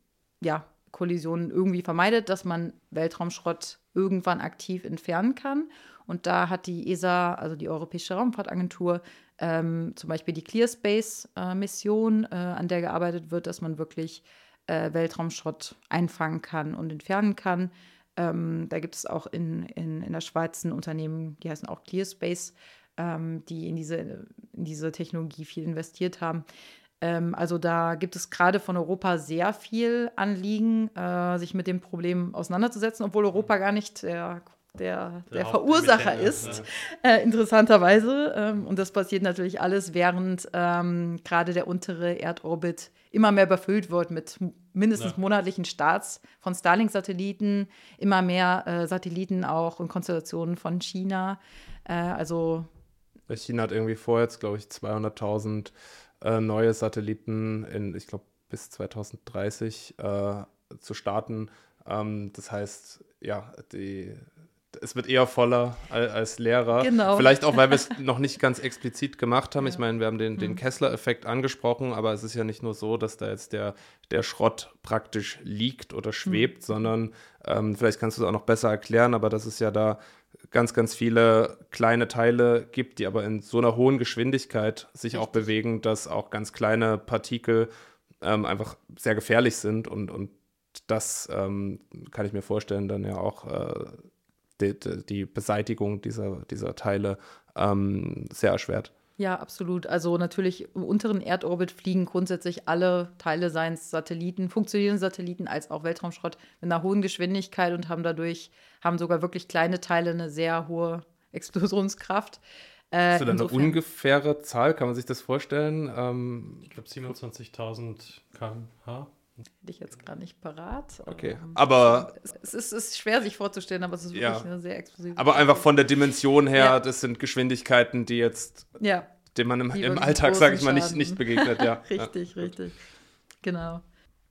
ja, Kollisionen irgendwie vermeidet, dass man Weltraumschrott irgendwann aktiv entfernen kann. Und da hat die E S A, also die Europäische Raumfahrtagentur, ähm, zum Beispiel die ClearSpace-Mission, äh, an der gearbeitet wird, dass man wirklich äh, Weltraumschrott einfangen kann und entfernen kann. Ähm, da gibt es auch in, in, in der Schweiz ein Unternehmen, die heißen auch ClearSpace, ähm, die in diese, in diese Technologie viel investiert haben. Ähm, also da gibt es gerade von Europa sehr viel Anliegen, äh, sich mit dem Problem auseinanderzusetzen, obwohl Europa gar nicht der der, der, der Verursacher ist, ja. äh, interessanterweise. Ähm, und das passiert natürlich alles, während ähm, gerade der untere Erdorbit immer mehr befüllt wird mit mindestens ja. monatlichen Starts von Starlink-Satelliten, immer mehr äh, Satelliten auch in Konstellationen von China. Äh, also China hat irgendwie vor, jetzt glaube ich zweihunderttausend äh, neue Satelliten in, ich glaube, bis zwanzig dreißig äh, zu starten. Ähm, das heißt, ja, die es wird eher voller als leerer. Genau. Vielleicht auch, weil wir es noch nicht ganz explizit gemacht haben. Ja. Ich meine, wir haben den, den Kessler-Effekt angesprochen, aber es ist ja nicht nur so, dass da jetzt der, der Schrott praktisch liegt oder schwebt, mhm. sondern ähm, vielleicht kannst du es auch noch besser erklären, aber dass es ja da ganz, ganz viele kleine Teile gibt, die aber in so einer hohen Geschwindigkeit sich Richtig. auch bewegen, dass auch ganz kleine Partikel ähm, einfach sehr gefährlich sind und, und das ähm, kann ich mir vorstellen, dann ja auch äh, Die, die Beseitigung dieser, dieser Teile ähm, sehr erschwert. Ja, absolut. Also natürlich im unteren Erdorbit fliegen grundsätzlich alle Teile seines Satelliten, funktionierende Satelliten als auch Weltraumschrott mit einer hohen Geschwindigkeit und haben dadurch, haben sogar wirklich kleine Teile eine sehr hohe Explosionskraft. Äh, Hast du da eine ungefähre Zahl? Kann man sich das vorstellen? Ähm, ich glaube siebenundzwanzigtausend Kilometer pro Stunde. Hätte ich jetzt gerade nicht parat. Okay, aber es, es, ist, es ist schwer sich vorzustellen, aber es ist wirklich ja. eine sehr explosive Aber einfach von der Dimension her, ja. das sind Geschwindigkeiten, die jetzt, ja. denen man im, im Alltag, sage ich mal, nicht, nicht begegnet. Ja. richtig, ja. richtig. Genau.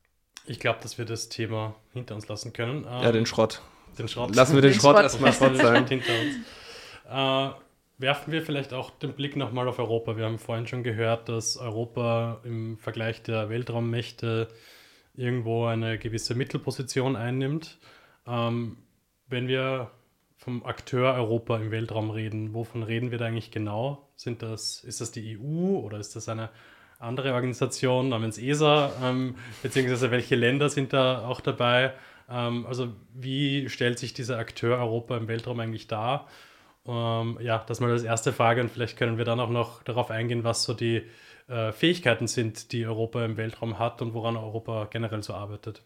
Ich glaube, dass wir das Thema hinter uns lassen können. Ja, ähm, den Schrott. Den Schrott. Lassen wir den, den Schrott, Schrott erstmal Schrott sein. Hinter uns. Äh, werfen wir vielleicht auch den Blick nochmal auf Europa. Wir haben vorhin schon gehört, dass Europa im Vergleich der Weltraummächte irgendwo eine gewisse Mittelposition einnimmt. Ähm, wenn wir vom Akteur Europa im Weltraum reden, wovon reden wir da eigentlich genau? Sind das, ist das die E U oder ist das eine andere Organisation namens E S A? Ähm, beziehungsweise welche Länder sind da auch dabei? Ähm, also wie stellt sich dieser Akteur Europa im Weltraum eigentlich dar? Ähm, ja, das mal als erste Frage und vielleicht können wir dann auch noch darauf eingehen, was so die äh, Fähigkeiten sind, die Europa im Weltraum hat und woran Europa generell so arbeitet.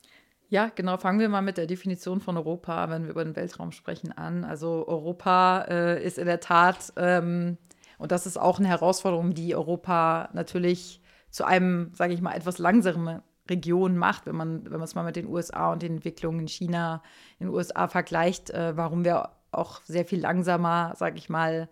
Ja, genau. Fangen wir mal mit der Definition von Europa, wenn wir über den Weltraum sprechen, an. Also Europa äh, ist in der Tat, ähm, und das ist auch eine Herausforderung, die Europa natürlich zu einem, sage ich mal, etwas langsamen Region macht, wenn man wenn man es mal mit den U S A und den Entwicklungen in China, in den U S A vergleicht, äh, warum wir auch sehr viel langsamer, sage ich mal,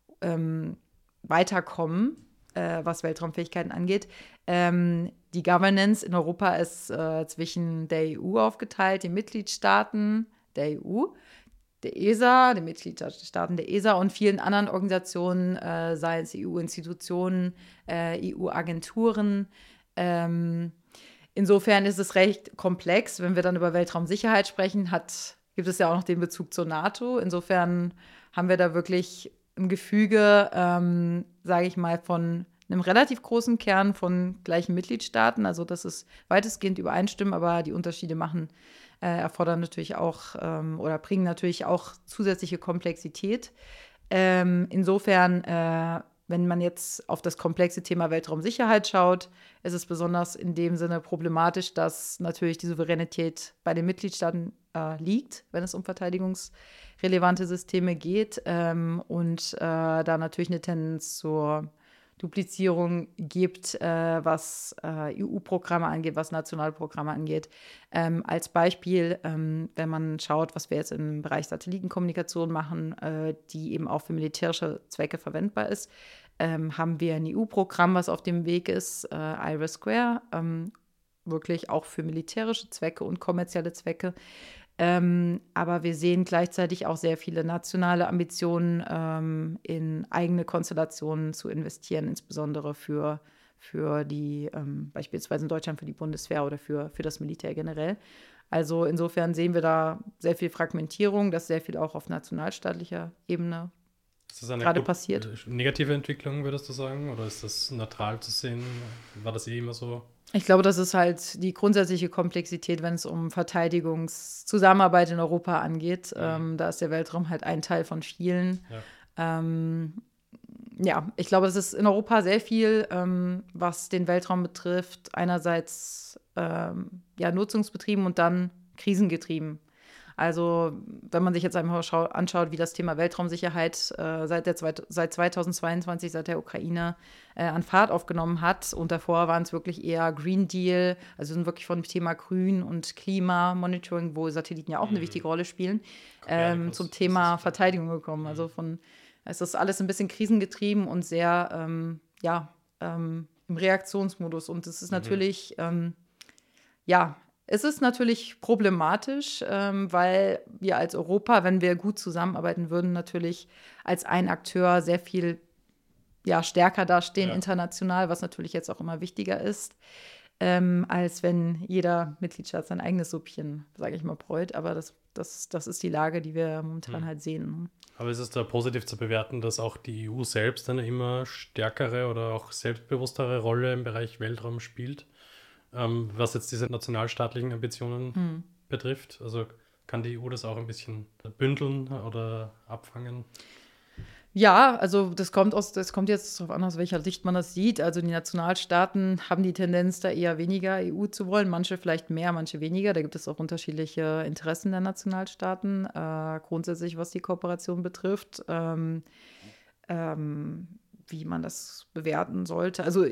ähm, weiterkommen, äh, was Weltraumfähigkeiten angeht. Ähm, die Governance in Europa ist äh, zwischen der E U aufgeteilt, den Mitgliedstaaten der E U, der E S A, den Mitgliedstaaten der E S A und vielen anderen Organisationen, äh, seien es E U-Institutionen, äh, E U-Agenturen. Ähm, insofern ist es recht komplex. Wenn wir dann über Weltraumsicherheit sprechen, hat, gibt es ja auch noch den Bezug zur NATO. Insofern haben wir da wirklich ein Gefüge, ähm, sage ich mal, von einem relativ großen Kern von gleichen Mitgliedstaaten. Also das ist weitestgehend übereinstimmen, aber die Unterschiede machen, äh, erfordern natürlich auch ähm, oder bringen natürlich auch zusätzliche Komplexität. Ähm, insofern, äh, wenn man jetzt auf das komplexe Thema Weltraumsicherheit schaut, ist es besonders in dem Sinne problematisch, dass natürlich die Souveränität bei den Mitgliedstaaten äh, liegt, wenn es um verteidigungsrelevante Systeme geht ähm, und äh, da natürlich eine Tendenz zur Duplizierung gibt, äh, was äh, E U-Programme angeht, was nationale Programme angeht. Ähm, als Beispiel, ähm, wenn man schaut, was wir jetzt im Bereich Satellitenkommunikation machen, äh, die eben auch für militärische Zwecke verwendbar ist, ähm, haben wir ein E U-Programm, was auf dem Weg ist, äh, IRIS-Square, ähm, wirklich auch für militärische Zwecke und kommerzielle Zwecke. Ähm, aber wir sehen gleichzeitig auch sehr viele nationale Ambitionen, ähm, in eigene Konstellationen zu investieren, insbesondere für, für die, ähm, beispielsweise in Deutschland für die Bundeswehr oder für, für das Militär generell. Also insofern sehen wir da sehr viel Fragmentierung, dass sehr viel auch auf nationalstaatlicher Ebene Ist das eine gerade gut, passiert. äh, negative Entwicklung, würdest du sagen? Oder ist das neutral zu sehen? War das eh immer so? Ich glaube, das ist halt die grundsätzliche Komplexität, wenn es um Verteidigungszusammenarbeit in Europa angeht. Mhm. Ähm, da ist der Weltraum halt ein Teil von vielen. Ja. Ähm, ja, ich glaube, es ist in Europa sehr viel, ähm, was den Weltraum betrifft. Einerseits ähm, ja, nutzungsbetrieben und dann krisengetrieben. Also wenn man sich jetzt einfach schau- anschaut, wie das Thema Weltraumsicherheit äh, seit, der zweit- seit zweitausendzweiundzwanzig, seit der Ukraine äh, an Fahrt aufgenommen hat. Und davor waren es wirklich eher Green Deal, also sind wirklich von dem Thema Grün und Klimamonitoring, wo Satelliten ja auch eine Mhm. wichtige Rolle spielen, ähm, Copernicus zum ist Thema das. Verteidigung gekommen. Also von, es ist alles ein bisschen krisengetrieben und sehr, ähm, ja, ähm, im Reaktionsmodus. Und es ist Mhm. natürlich, ähm, ja, es ist natürlich problematisch, ähm, weil wir als Europa, wenn wir gut zusammenarbeiten würden, natürlich als ein Akteur sehr viel ja, stärker dastehen Ja. international, was natürlich jetzt auch immer wichtiger ist, ähm, als wenn jeder Mitgliedstaat sein eigenes Suppchen, sage ich mal, bräut. Aber das, das, das ist die Lage, die wir momentan Hm. halt sehen. Aber ist es da positiv zu bewerten, dass auch die E U selbst eine immer stärkere oder auch selbstbewusstere Rolle im Bereich Weltraum spielt, ähm, was jetzt diese nationalstaatlichen Ambitionen Hm. betrifft? Also kann die E U das auch ein bisschen bündeln oder abfangen? Ja, also das kommt aus, das kommt jetzt darauf an, aus welcher Sicht man das sieht. Also die Nationalstaaten haben die Tendenz, da eher weniger E U zu wollen, manche vielleicht mehr, manche weniger. Da gibt es auch unterschiedliche Interessen der Nationalstaaten, äh, grundsätzlich was die Kooperation betrifft, ähm, ähm, wie man das bewerten sollte. Also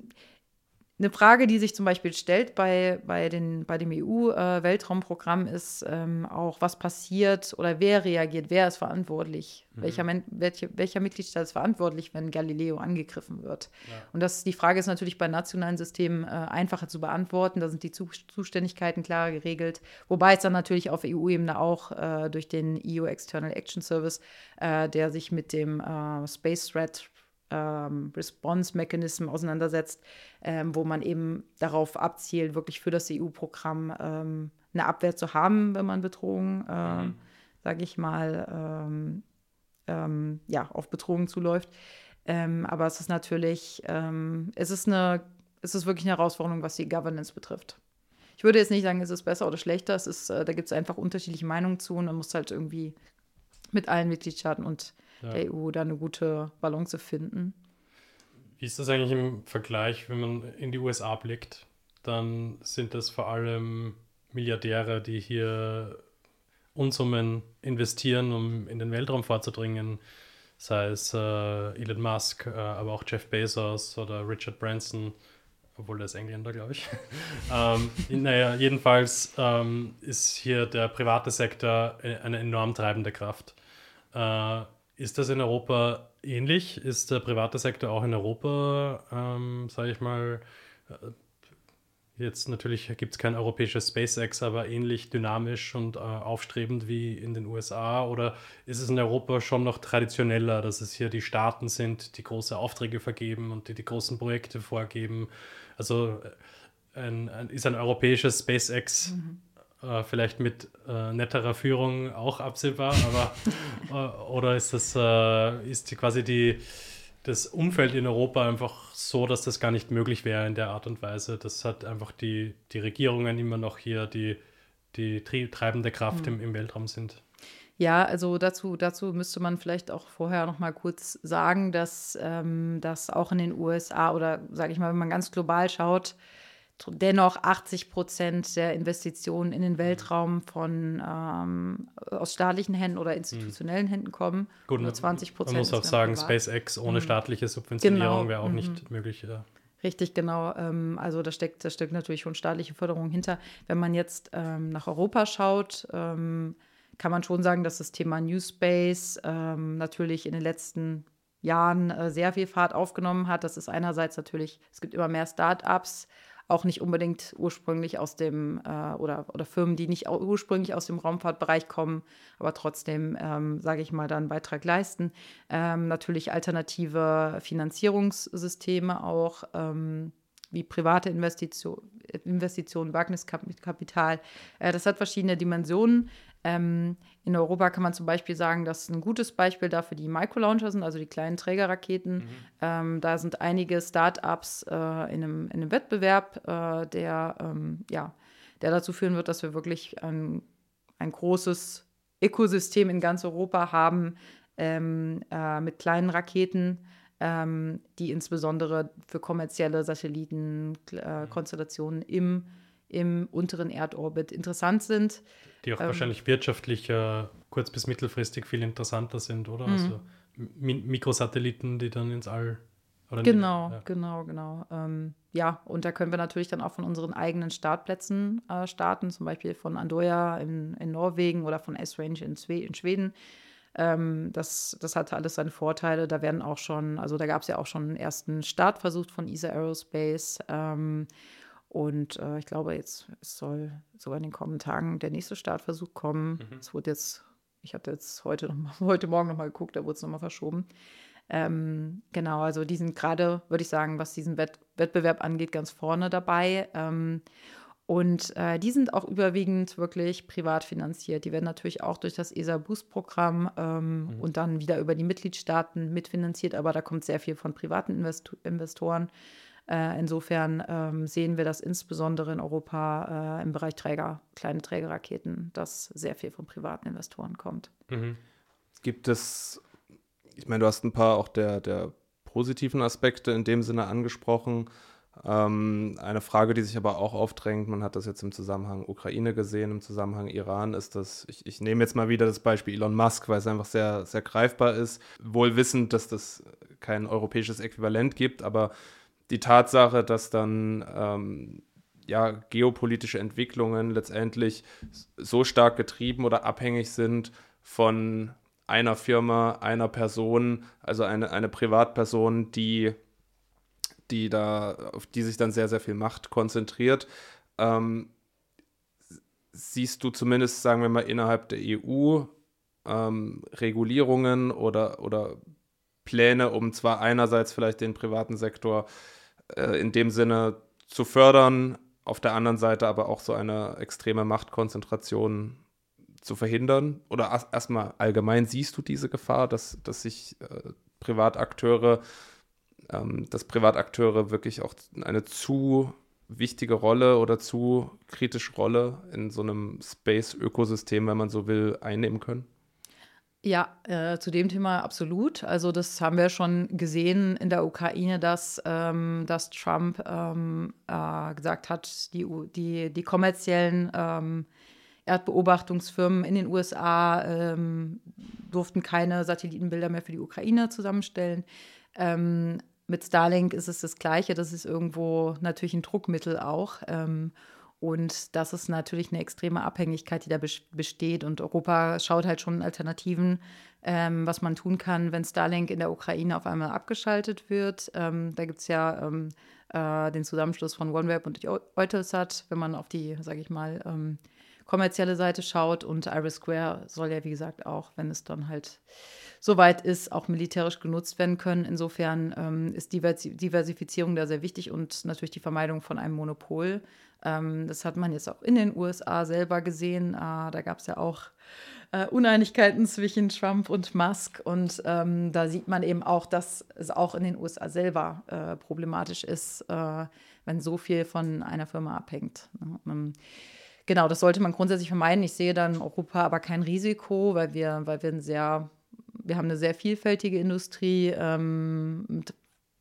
eine Frage, die sich zum Beispiel stellt bei, bei, den, bei dem E U-Weltraumprogramm, ist ähm, auch, was passiert oder wer reagiert, wer ist verantwortlich, Mhm. welcher, Men welche, welcher Mitgliedstaat ist verantwortlich, wenn Galileo angegriffen wird. Ja. Und das, die Frage ist natürlich bei nationalen Systemen äh, einfacher zu beantworten, da sind die Zu Zuständigkeiten klar geregelt, wobei es dann natürlich auf E U-Ebene auch äh, durch den E U External Action Service, äh, der sich mit dem äh, Space Threat Ähm, Response-Mechanism auseinandersetzt, ähm, wo man eben darauf abzielt, wirklich für das E U-Programm ähm, eine Abwehr zu haben, wenn man Bedrohungen, ähm, Mhm. sage ich mal, ähm, ähm, ja, auf Bedrohungen zuläuft. Ähm, aber es ist natürlich, ähm, es ist eine, es ist wirklich eine Herausforderung, was die Governance betrifft. Ich würde jetzt nicht sagen, es ist besser oder schlechter. Es ist, äh, da gibt es einfach unterschiedliche Meinungen zu und man muss halt irgendwie mit allen Mitgliedstaaten und Ja. der E U da eine gute Balance finden. Wie ist das eigentlich im Vergleich, wenn man in die U S A blickt? Dann sind das vor allem Milliardäre, die hier Unsummen investieren, um in den Weltraum vorzudringen. Sei es äh, Elon Musk, äh, aber auch Jeff Bezos oder Richard Branson, obwohl der ist Engländer, glaube ich. ähm, naja, jedenfalls ähm, ist hier der private Sektor eine enorm treibende Kraft. Äh, ist das in Europa ähnlich? Ist der private Sektor auch in Europa, ähm, sage ich mal, äh, jetzt natürlich gibt es kein europäisches SpaceX, aber ähnlich dynamisch und äh, aufstrebend wie in den U S A? Oder ist es in Europa schon noch traditioneller, dass es hier die Staaten sind, die große Aufträge vergeben und die die großen Projekte vorgeben? Also äh, ein, ein, ist ein europäisches SpaceX Mhm. äh, vielleicht mit äh, netterer Führung auch absehbar, aber äh, oder ist das äh, ist die, quasi die das Umfeld in Europa einfach so, dass das gar nicht möglich wäre in der Art und Weise. Das hat einfach die, die Regierungen immer noch hier die, die tri- treibende Kraft Mhm. im, im Weltraum sind. Ja, also dazu, dazu müsste man vielleicht auch vorher noch mal kurz sagen, dass ähm, das auch in den U S A oder sage ich mal, wenn man ganz global schaut, dennoch achtzig Prozent der Investitionen in den Weltraum von ähm, aus staatlichen Händen oder institutionellen mhm. Händen kommen. Gut, nur zwanzig Prozent. Man muss auch sagen, privat. SpaceX ohne mhm. staatliche Subventionierung genau. wäre auch mhm. nicht möglich. Ja. Richtig, genau. Ähm, also da steckt, da steckt natürlich schon staatliche Förderung hinter. Wenn man jetzt ähm, nach Europa schaut, ähm, kann man schon sagen, dass das Thema New Space ähm, natürlich in den letzten Jahren äh, sehr viel Fahrt aufgenommen hat. Das ist einerseits natürlich, es gibt immer mehr Start-ups, auch nicht unbedingt ursprünglich aus dem, äh, oder, oder Firmen, die nicht ursprünglich aus dem Raumfahrtbereich kommen, aber trotzdem, ähm, sage ich mal, da einen Beitrag leisten. Ähm, natürlich alternative Finanzierungssysteme auch, ähm, wie private Investition, Investitionen, Wagniskapital. Äh, das hat verschiedene Dimensionen. Ähm, in Europa kann man zum Beispiel sagen, dass ein gutes Beispiel dafür die Microlauncher sind, also die kleinen Trägerraketen. Mhm. Ähm, da sind einige Start-ups äh, in, einem, in einem Wettbewerb, äh, der, ähm, ja, der dazu führen wird, dass wir wirklich ein, ein großes Ökosystem in ganz Europa haben ähm, äh, mit kleinen Raketen, ähm, die insbesondere für kommerzielle Satellitenkonstellationen äh, im im unteren Erdorbit interessant sind. Die auch ähm, wahrscheinlich wirtschaftlich äh, kurz- bis mittelfristig viel interessanter sind, oder? Mhm. Also Mi- Mikrosatelliten, die dann ins All... Oder genau, ja. genau, genau. Ähm, ja, und da können wir natürlich dann auch von unseren eigenen Startplätzen äh, starten, zum Beispiel von Andøya in, in Norwegen oder von S-Range in, in Schweden. Ähm, das, das hatte alles seine Vorteile. Da werden auch schon, also da gab es ja auch schon einen ersten Startversuch von E S A Aerospace. Ähm, Und äh, ich glaube, jetzt es soll sogar in den kommenden Tagen der nächste Startversuch kommen. Es mhm. wurde jetzt, ich hatte jetzt heute, noch mal, heute Morgen nochmal geguckt, da wurde es nochmal verschoben. Ähm, genau, also die sind gerade, würde ich sagen, was diesen Wett- Wettbewerb angeht, ganz vorne dabei. Ähm, und äh, die sind auch überwiegend wirklich privat finanziert. Die werden natürlich auch durch das E S A-Boost-Programm ähm, mhm. und dann wieder über die Mitgliedstaaten mitfinanziert, aber da kommt sehr viel von privaten Invest- Investoren. Äh, insofern ähm, sehen wir das insbesondere in Europa äh, im Bereich Träger, kleine Trägerraketen, dass sehr viel von privaten Investoren kommt. Mhm. Gibt es, ich meine, du hast ein paar auch der, der positiven Aspekte in dem Sinne angesprochen. Ähm, eine Frage, die sich aber auch aufdrängt, man hat das jetzt im Zusammenhang Ukraine gesehen, im Zusammenhang Iran, ist das, ich, ich nehme jetzt mal wieder das Beispiel Elon Musk, weil es einfach sehr, sehr greifbar ist, wohl wissend, dass das kein europäisches Äquivalent gibt, aber die Tatsache, dass dann ähm, ja, geopolitische Entwicklungen letztendlich so stark getrieben oder abhängig sind von einer Firma, einer Person, also eine, eine Privatperson, die, die da, auf die sich dann sehr, sehr viel Macht konzentriert. Ähm, siehst du zumindest, sagen wir mal, innerhalb der E U ähm, Regulierungen oder, oder Pläne, um zwar einerseits vielleicht den privaten Sektor äh, in dem Sinne zu fördern, auf der anderen Seite aber auch so eine extreme Machtkonzentration zu verhindern? Oder erst- erstmal allgemein siehst du diese Gefahr, dass, dass sich äh, Privatakteure, ähm, dass Privatakteure wirklich auch eine zu wichtige Rolle oder zu kritische Rolle in so einem Space-Ökosystem, wenn man so will, einnehmen können? Ja, äh, zu dem Thema absolut. Also das haben wir schon gesehen in der Ukraine, dass, ähm, dass Trump ähm, äh, gesagt hat, die, U- die, die kommerziellen ähm, Erdbeobachtungsfirmen in den U S A ähm, durften keine Satellitenbilder mehr für die Ukraine zusammenstellen. Ähm, mit Starlink ist es das Gleiche. Das ist irgendwo natürlich ein Druckmittel auch. Ähm, Und das ist natürlich eine extreme Abhängigkeit, die da bes- besteht. Und Europa schaut halt schon Alternativen, ähm, was man tun kann, wenn Starlink in der Ukraine auf einmal abgeschaltet wird. Ähm, da gibt es ja ähm, äh, den Zusammenschluss von OneWeb und Eutelsat, wenn man auf die, sage ich mal, ähm, kommerzielle Seite schaut. Und IRIS² soll ja, wie gesagt, auch, wenn es dann halt soweit ist, auch militärisch genutzt werden können. Insofern ähm, ist Diversi- Diversifizierung da sehr wichtig und natürlich die Vermeidung von einem Monopol. Ähm, das hat man jetzt auch in den U S A selber gesehen. Äh, da gab es ja auch äh, Uneinigkeiten zwischen Trump und Musk. Und ähm, da sieht man eben auch, dass es auch in den U S A selber äh, problematisch ist, äh, wenn so viel von einer Firma abhängt. Ne? Ähm, Genau, das sollte man grundsätzlich vermeiden. Ich sehe dann in Europa aber kein Risiko, weil wir, weil wir ein sehr, wir haben eine sehr vielfältige Industrie ähm, mit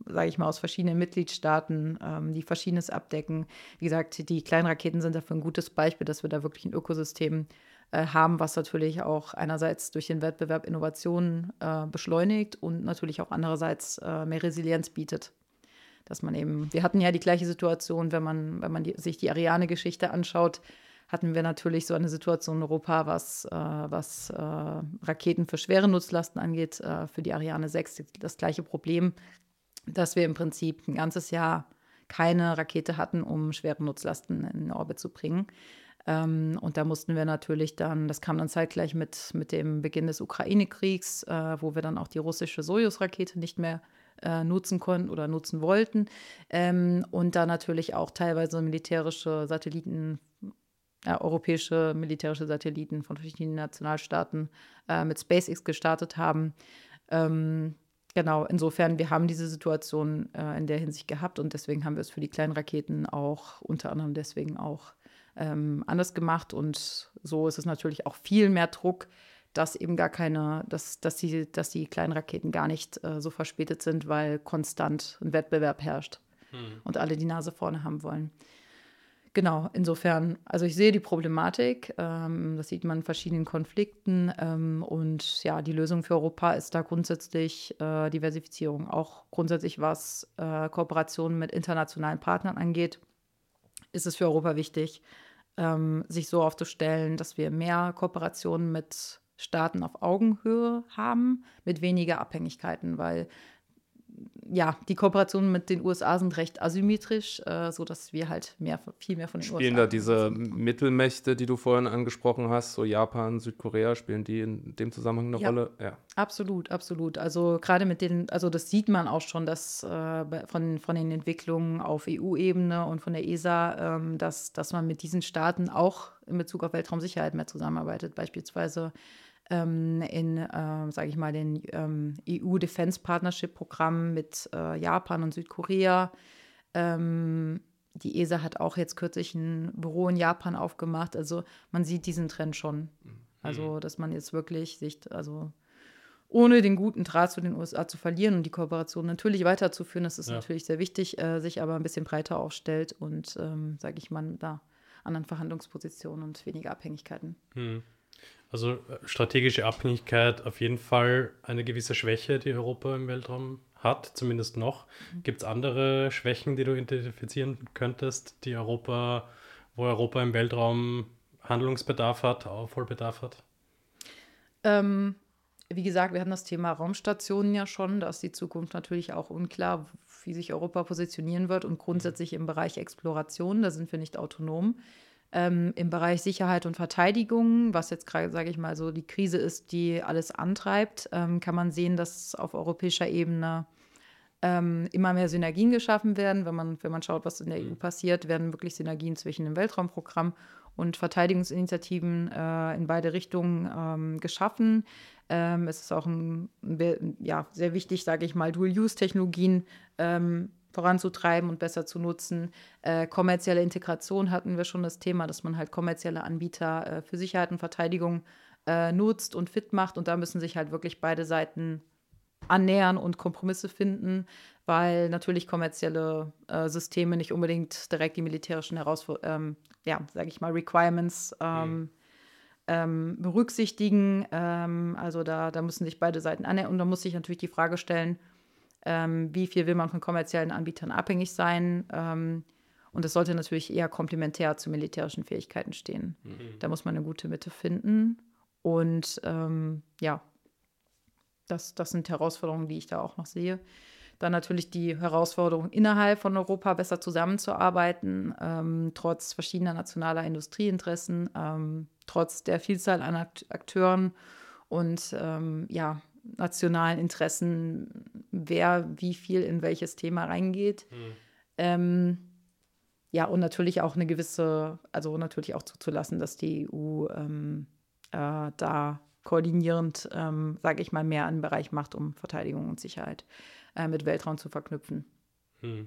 sage ich mal, aus verschiedenen Mitgliedstaaten, ähm, die Verschiedenes abdecken. Wie gesagt, die Kleinraketen sind dafür ein gutes Beispiel, dass wir da wirklich ein Ökosystem äh, haben, was natürlich auch einerseits durch den Wettbewerb Innovationen äh, beschleunigt und natürlich auch andererseits äh, mehr Resilienz bietet. Dass man eben, wir hatten ja die gleiche Situation, wenn man, wenn man die, sich die Ariane-Geschichte anschaut, hatten wir natürlich so eine Situation in Europa, was, äh, was äh, Raketen für schwere Nutzlasten angeht, äh, für die Ariane sechs das gleiche Problem, dass wir im Prinzip ein ganzes Jahr keine Rakete hatten, um schwere Nutzlasten in den Orbit zu bringen. Ähm, und da mussten wir natürlich dann, das kam dann zeitgleich mit, mit dem Beginn des Ukraine-Kriegs, äh, wo wir dann auch die russische Sojus-Rakete nicht mehr äh, nutzen konnten oder nutzen wollten. Ähm, und da natürlich auch teilweise militärische Satelliten, ja, europäische militärische Satelliten von verschiedenen Nationalstaaten äh, mit SpaceX gestartet haben. Ähm, genau, insofern, wir haben diese Situation äh, in der Hinsicht gehabt und deswegen haben wir es für die kleinen Raketen auch unter anderem deswegen auch ähm, anders gemacht. Und so ist es natürlich auch viel mehr Druck, dass eben gar keine, dass, dass, die, dass die kleinen Raketen gar nicht äh, so verspätet sind, weil konstant ein Wettbewerb herrscht hm. und alle die Nase vorne haben wollen. Genau, insofern, also ich sehe die Problematik, ähm, das sieht man in verschiedenen Konflikten ähm, und ja, die Lösung für Europa ist da grundsätzlich äh, Diversifizierung, auch grundsätzlich was äh, Kooperationen mit internationalen Partnern angeht, ist es für Europa wichtig, ähm, sich so aufzustellen, dass wir mehr Kooperationen mit Staaten auf Augenhöhe haben, mit weniger Abhängigkeiten, weil ja, die Kooperationen mit den U S A sind recht asymmetrisch, äh, sodass wir halt mehr, viel mehr von den spielen U S A da diese sind. Mittelmächte, die du vorhin angesprochen hast, so Japan, Südkorea, spielen die in dem Zusammenhang eine ja, Rolle? Ja, absolut, absolut. Also gerade mit den, also das sieht man auch schon, dass äh, von, von den Entwicklungen auf E U-Ebene und von der E S A, ähm, dass, dass man mit diesen Staaten auch in Bezug auf Weltraumsicherheit mehr zusammenarbeitet. Beispielsweise ähm, in, äh, sage ich mal, den ähm, E U Defense Partnership Programm mit äh, Japan und Südkorea. Ähm, die E S A hat auch jetzt kürzlich ein Büro in Japan aufgemacht. Also man sieht diesen Trend schon. Also dass man jetzt wirklich sich, also ohne den guten Draht zu den U S A zu verlieren und die Kooperation natürlich weiterzuführen, das ist ja. natürlich sehr wichtig, äh, sich aber ein bisschen breiter aufstellt und, ähm, sage ich mal, da anderen Verhandlungspositionen und weniger Abhängigkeiten. Hm. Also strategische Abhängigkeit auf jeden Fall eine gewisse Schwäche, die Europa im Weltraum hat, zumindest noch. Mhm. Gibt es andere Schwächen, die du identifizieren könntest, die Europa, wo Europa im Weltraum Handlungsbedarf hat, Aufholbedarf hat? Ähm, wie gesagt, wir hatten das Thema Raumstationen ja schon. Da ist die Zukunft natürlich auch unklar, wie sich Europa positionieren wird. Und grundsätzlich im Bereich Exploration, da sind wir nicht autonom. Ähm, Im Bereich Sicherheit und Verteidigung, was jetzt gerade, sage ich mal, so die Krise ist, die alles antreibt, ähm, kann man sehen, dass auf europäischer Ebene ähm, immer mehr Synergien geschaffen werden. Wenn man, wenn man schaut, was in der E U passiert, werden wirklich Synergien zwischen dem Weltraumprogramm und Verteidigungsinitiativen äh, in beide Richtungen ähm, geschaffen. Ähm, es ist auch ein, ein, ja, sehr wichtig, sage ich mal, Dual-Use-Technologien ähm, voranzutreiben und besser zu nutzen. Äh, kommerzielle Integration hatten wir schon das Thema, dass man halt kommerzielle Anbieter äh, für Sicherheit und Verteidigung äh, nutzt und fit macht. Und da müssen sich halt wirklich beide Seiten annähern und Kompromisse finden, weil natürlich kommerzielle äh, Systeme nicht unbedingt direkt die militärischen Herausforderungen, ähm, ja, sage ich mal, Requirements ähm, mhm. ähm, berücksichtigen. Ähm, also da, da müssen sich beide Seiten annähern. Und da muss sich natürlich die Frage stellen, Ähm, wie viel will man von kommerziellen Anbietern abhängig sein? Ähm, und das sollte natürlich eher komplementär zu militärischen Fähigkeiten stehen. Mhm. Da muss man eine gute Mitte finden. Und ähm, ja, das, das sind Herausforderungen, die ich da auch noch sehe. Dann natürlich die Herausforderung, innerhalb von Europa besser zusammenzuarbeiten, ähm, trotz verschiedener nationaler Industrieinteressen, ähm, trotz der Vielzahl an Akteuren und ähm, ja, nationalen Interessen, wer wie viel in welches Thema reingeht. Mhm. Ähm, ja, und natürlich auch eine gewisse, also natürlich auch zuzulassen, dass die E U ähm, äh, da koordinierend, ähm, sage ich mal, mehr einen Bereich macht, um Verteidigung und Sicherheit äh, mit Weltraum zu verknüpfen. Mhm.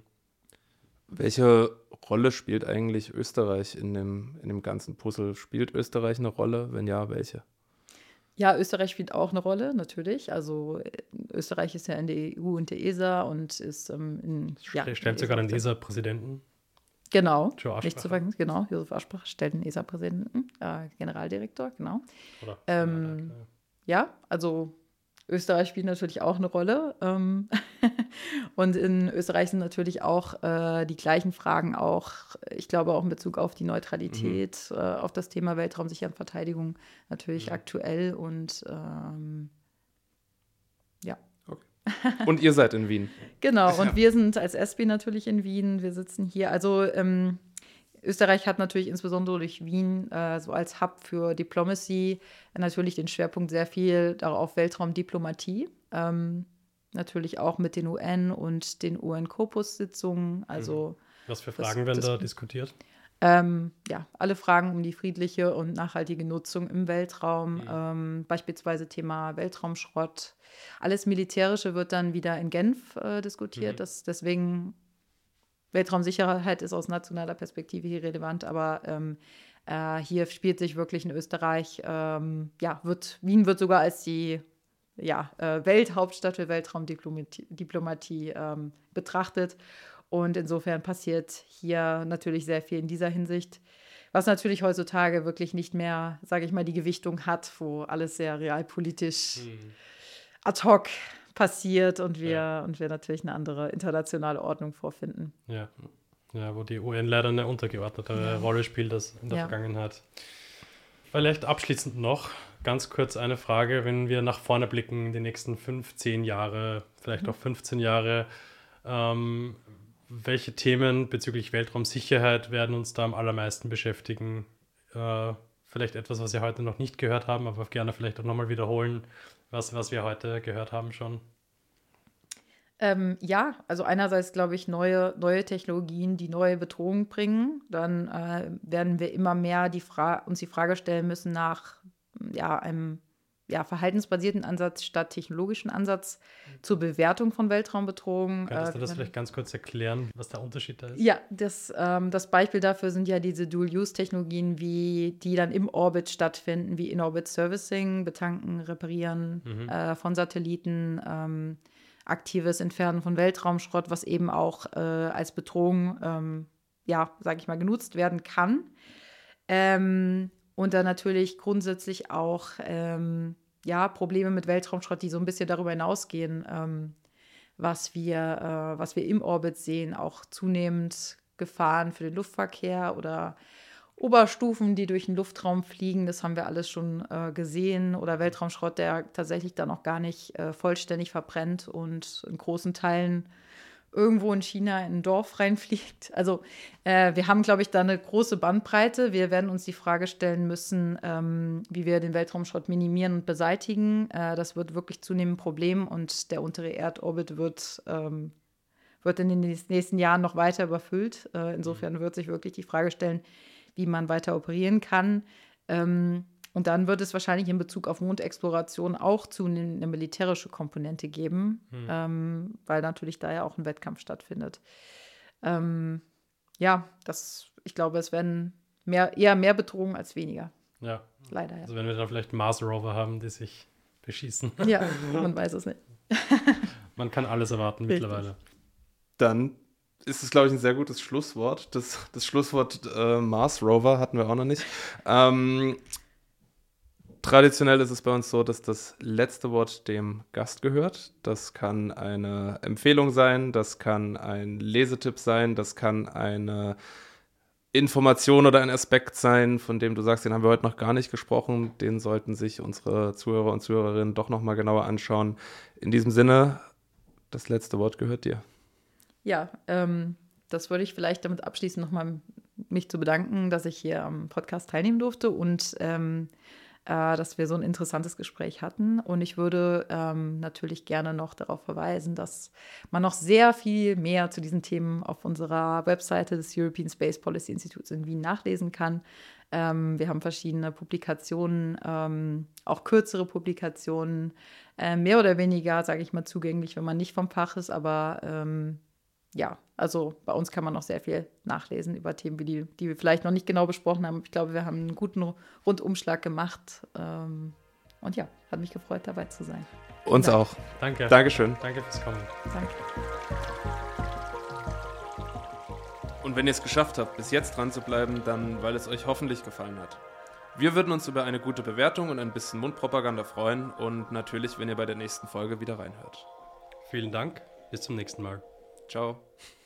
Welche Rolle spielt eigentlich Österreich in dem, in dem ganzen Puzzle? Spielt Österreich eine Rolle? Wenn ja, welche? Ja, Österreich spielt auch eine Rolle, natürlich. Also Österreich ist ja in der E U und der E S A und ist ähm, in ja, Stellt stellt sogar den E S A-Präsidenten. Genau, Joe nicht zu Aschbacher. vergessen, genau. Josef Aschbacher stellt den E S A-Präsidenten, äh, Generaldirektor, genau. Oder? Ähm, Ja, Ja, also Österreich spielt natürlich auch eine Rolle. Ähm, und in Österreich sind natürlich auch äh, die gleichen Fragen auch, ich glaube auch in Bezug auf die Neutralität, äh, auf das Thema Weltraum, Sicherheit und Verteidigung natürlich Mhm. aktuell und ähm, ja. Und ihr seid in Wien. Genau, und wir sind als S B natürlich in Wien, wir sitzen hier, also ähm, Österreich hat natürlich insbesondere durch Wien äh, so als Hub für Diplomacy natürlich den Schwerpunkt sehr viel darauf auf Weltraumdiplomatie. Ähm, natürlich auch mit den U N und den U N-Copus-Sitzungen. Also Was für das- Fragen werden das- da diskutiert? ähm, ja, alle Fragen um die friedliche und nachhaltige Nutzung im Weltraum, ähm, beispielsweise Thema Weltraumschrott. Alles Militärische wird dann wieder in Genf äh, diskutiert. Mhm. Das, deswegen Weltraumsicherheit ist aus nationaler Perspektive hier relevant, aber ähm, äh, hier spielt sich wirklich in Österreich, ähm, ja, wird, Wien wird sogar als die ja, äh, Welthauptstadt für Weltraumdiplomatie Diplomatie, ähm, betrachtet. Und insofern passiert hier natürlich sehr viel in dieser Hinsicht, was natürlich heutzutage wirklich nicht mehr, sage ich mal, die Gewichtung hat, wo alles sehr realpolitisch Mhm. ad hoc passiert und wir, Ja. und wir natürlich eine andere internationale Ordnung vorfinden. Ja. Ja, wo die U N leider eine untergeordnete Ja. Rolle spielt als in der Ja. Vergangenheit. Vielleicht abschließend noch ganz kurz eine Frage, wenn wir nach vorne blicken, die nächsten fünfzehn Jahre, vielleicht auch fünfzehn Jahre, ähm, welche Themen bezüglich Weltraumsicherheit werden uns da am allermeisten beschäftigen? Äh, vielleicht etwas, was wir heute noch nicht gehört haben, aber gerne vielleicht auch nochmal wiederholen, was, was wir heute gehört haben schon. Ähm, ja, also einerseits glaube ich neue, neue Technologien, die neue Bedrohungen bringen. Dann äh, werden wir immer mehr die Fra- uns die Frage stellen müssen nach ja, einem ja, verhaltensbasierten Ansatz statt technologischen Ansatz zur Bewertung von Weltraumbedrohungen. Könntest du Äh, das vielleicht ganz kurz erklären, was der Unterschied da ist? Ja, das, ähm, das Beispiel dafür sind ja diese Dual-Use-Technologien, wie die dann im Orbit stattfinden, wie In-Orbit-Servicing, Betanken, Reparieren Mhm. äh, von Satelliten, ähm, aktives Entfernen von Weltraumschrott, was eben auch äh, als Bedrohung, ähm, ja, sage ich mal, genutzt werden kann. Ähm, und dann natürlich grundsätzlich auch ähm, ja, Probleme mit Weltraumschrott, die so ein bisschen darüber hinausgehen, ähm, was wir, äh, was wir im Orbit sehen, auch zunehmend Gefahren für den Luftverkehr oder Oberstufen, die durch den Luftraum fliegen. Das haben wir alles schon äh, gesehen. Oder Weltraumschrott, der tatsächlich dann auch gar nicht äh, vollständig verbrennt und in großen Teilen irgendwo in China in ein Dorf reinfliegt. Also äh, wir haben, glaube ich, da eine große Bandbreite. Wir werden uns die Frage stellen müssen, ähm, wie wir den Weltraumschrott minimieren und beseitigen. Äh, das wird wirklich zunehmend ein Problem und der untere Erdorbit wird, ähm, wird in den nächsten Jahren noch weiter überfüllt. Äh, insofern wird sich wirklich die Frage stellen, wie man weiter operieren kann. Ähm, und dann wird es wahrscheinlich in Bezug auf Mondexploration auch zunehmend eine militärische Komponente geben, Hm. ähm, weil natürlich da ja auch ein Wettkampf stattfindet. Ähm, ja, das, ich glaube, es werden mehr, eher mehr Bedrohungen als weniger. Ja. Leider, ja. Also wenn wir dann vielleicht Mars Rover haben, die sich beschießen. Ja, man weiß es nicht. Man kann alles erwarten Richtig. mittlerweile. Dann ist es, glaube ich, ein sehr gutes Schlusswort. Das, das Schlusswort äh, Mars Rover hatten wir auch noch nicht. Ähm, traditionell ist es bei uns so, dass das letzte Wort dem Gast gehört. Das kann eine Empfehlung sein, das kann ein Lesetipp sein, das kann eine Information oder ein Aspekt sein, von dem du sagst, den haben wir heute noch gar nicht gesprochen. Den sollten sich unsere Zuhörer und Zuhörerinnen doch noch mal genauer anschauen. In diesem Sinne, das letzte Wort gehört dir. Ja, ähm, das würde ich vielleicht damit abschließen, nochmal mich zu bedanken, dass ich hier am Podcast teilnehmen durfte und ähm, äh, dass wir so ein interessantes Gespräch hatten. Und ich würde ähm, natürlich gerne noch darauf verweisen, dass man noch sehr viel mehr zu diesen Themen auf unserer Webseite des European Space Policy Institutes in Wien nachlesen kann. Ähm, wir haben verschiedene Publikationen, ähm, auch kürzere Publikationen, äh, mehr oder weniger, sage ich mal, zugänglich, wenn man nicht vom Fach ist, aber ähm, ja, also bei uns kann man noch sehr viel nachlesen über Themen, wie die, die wir vielleicht noch nicht genau besprochen haben. Ich glaube, wir haben einen guten Rundumschlag gemacht. Ähm, Und ja, hat mich gefreut, dabei zu sein. Uns Dank. auch. Danke. Dankeschön. Danke fürs Kommen. Danke. Und wenn ihr es geschafft habt, bis jetzt dran zu bleiben, dann weil es euch hoffentlich gefallen hat. Wir würden uns über eine gute Bewertung und ein bisschen Mundpropaganda freuen und natürlich, wenn ihr bei der nächsten Folge wieder reinhört. Vielen Dank. Bis zum nächsten Mal. Ciao.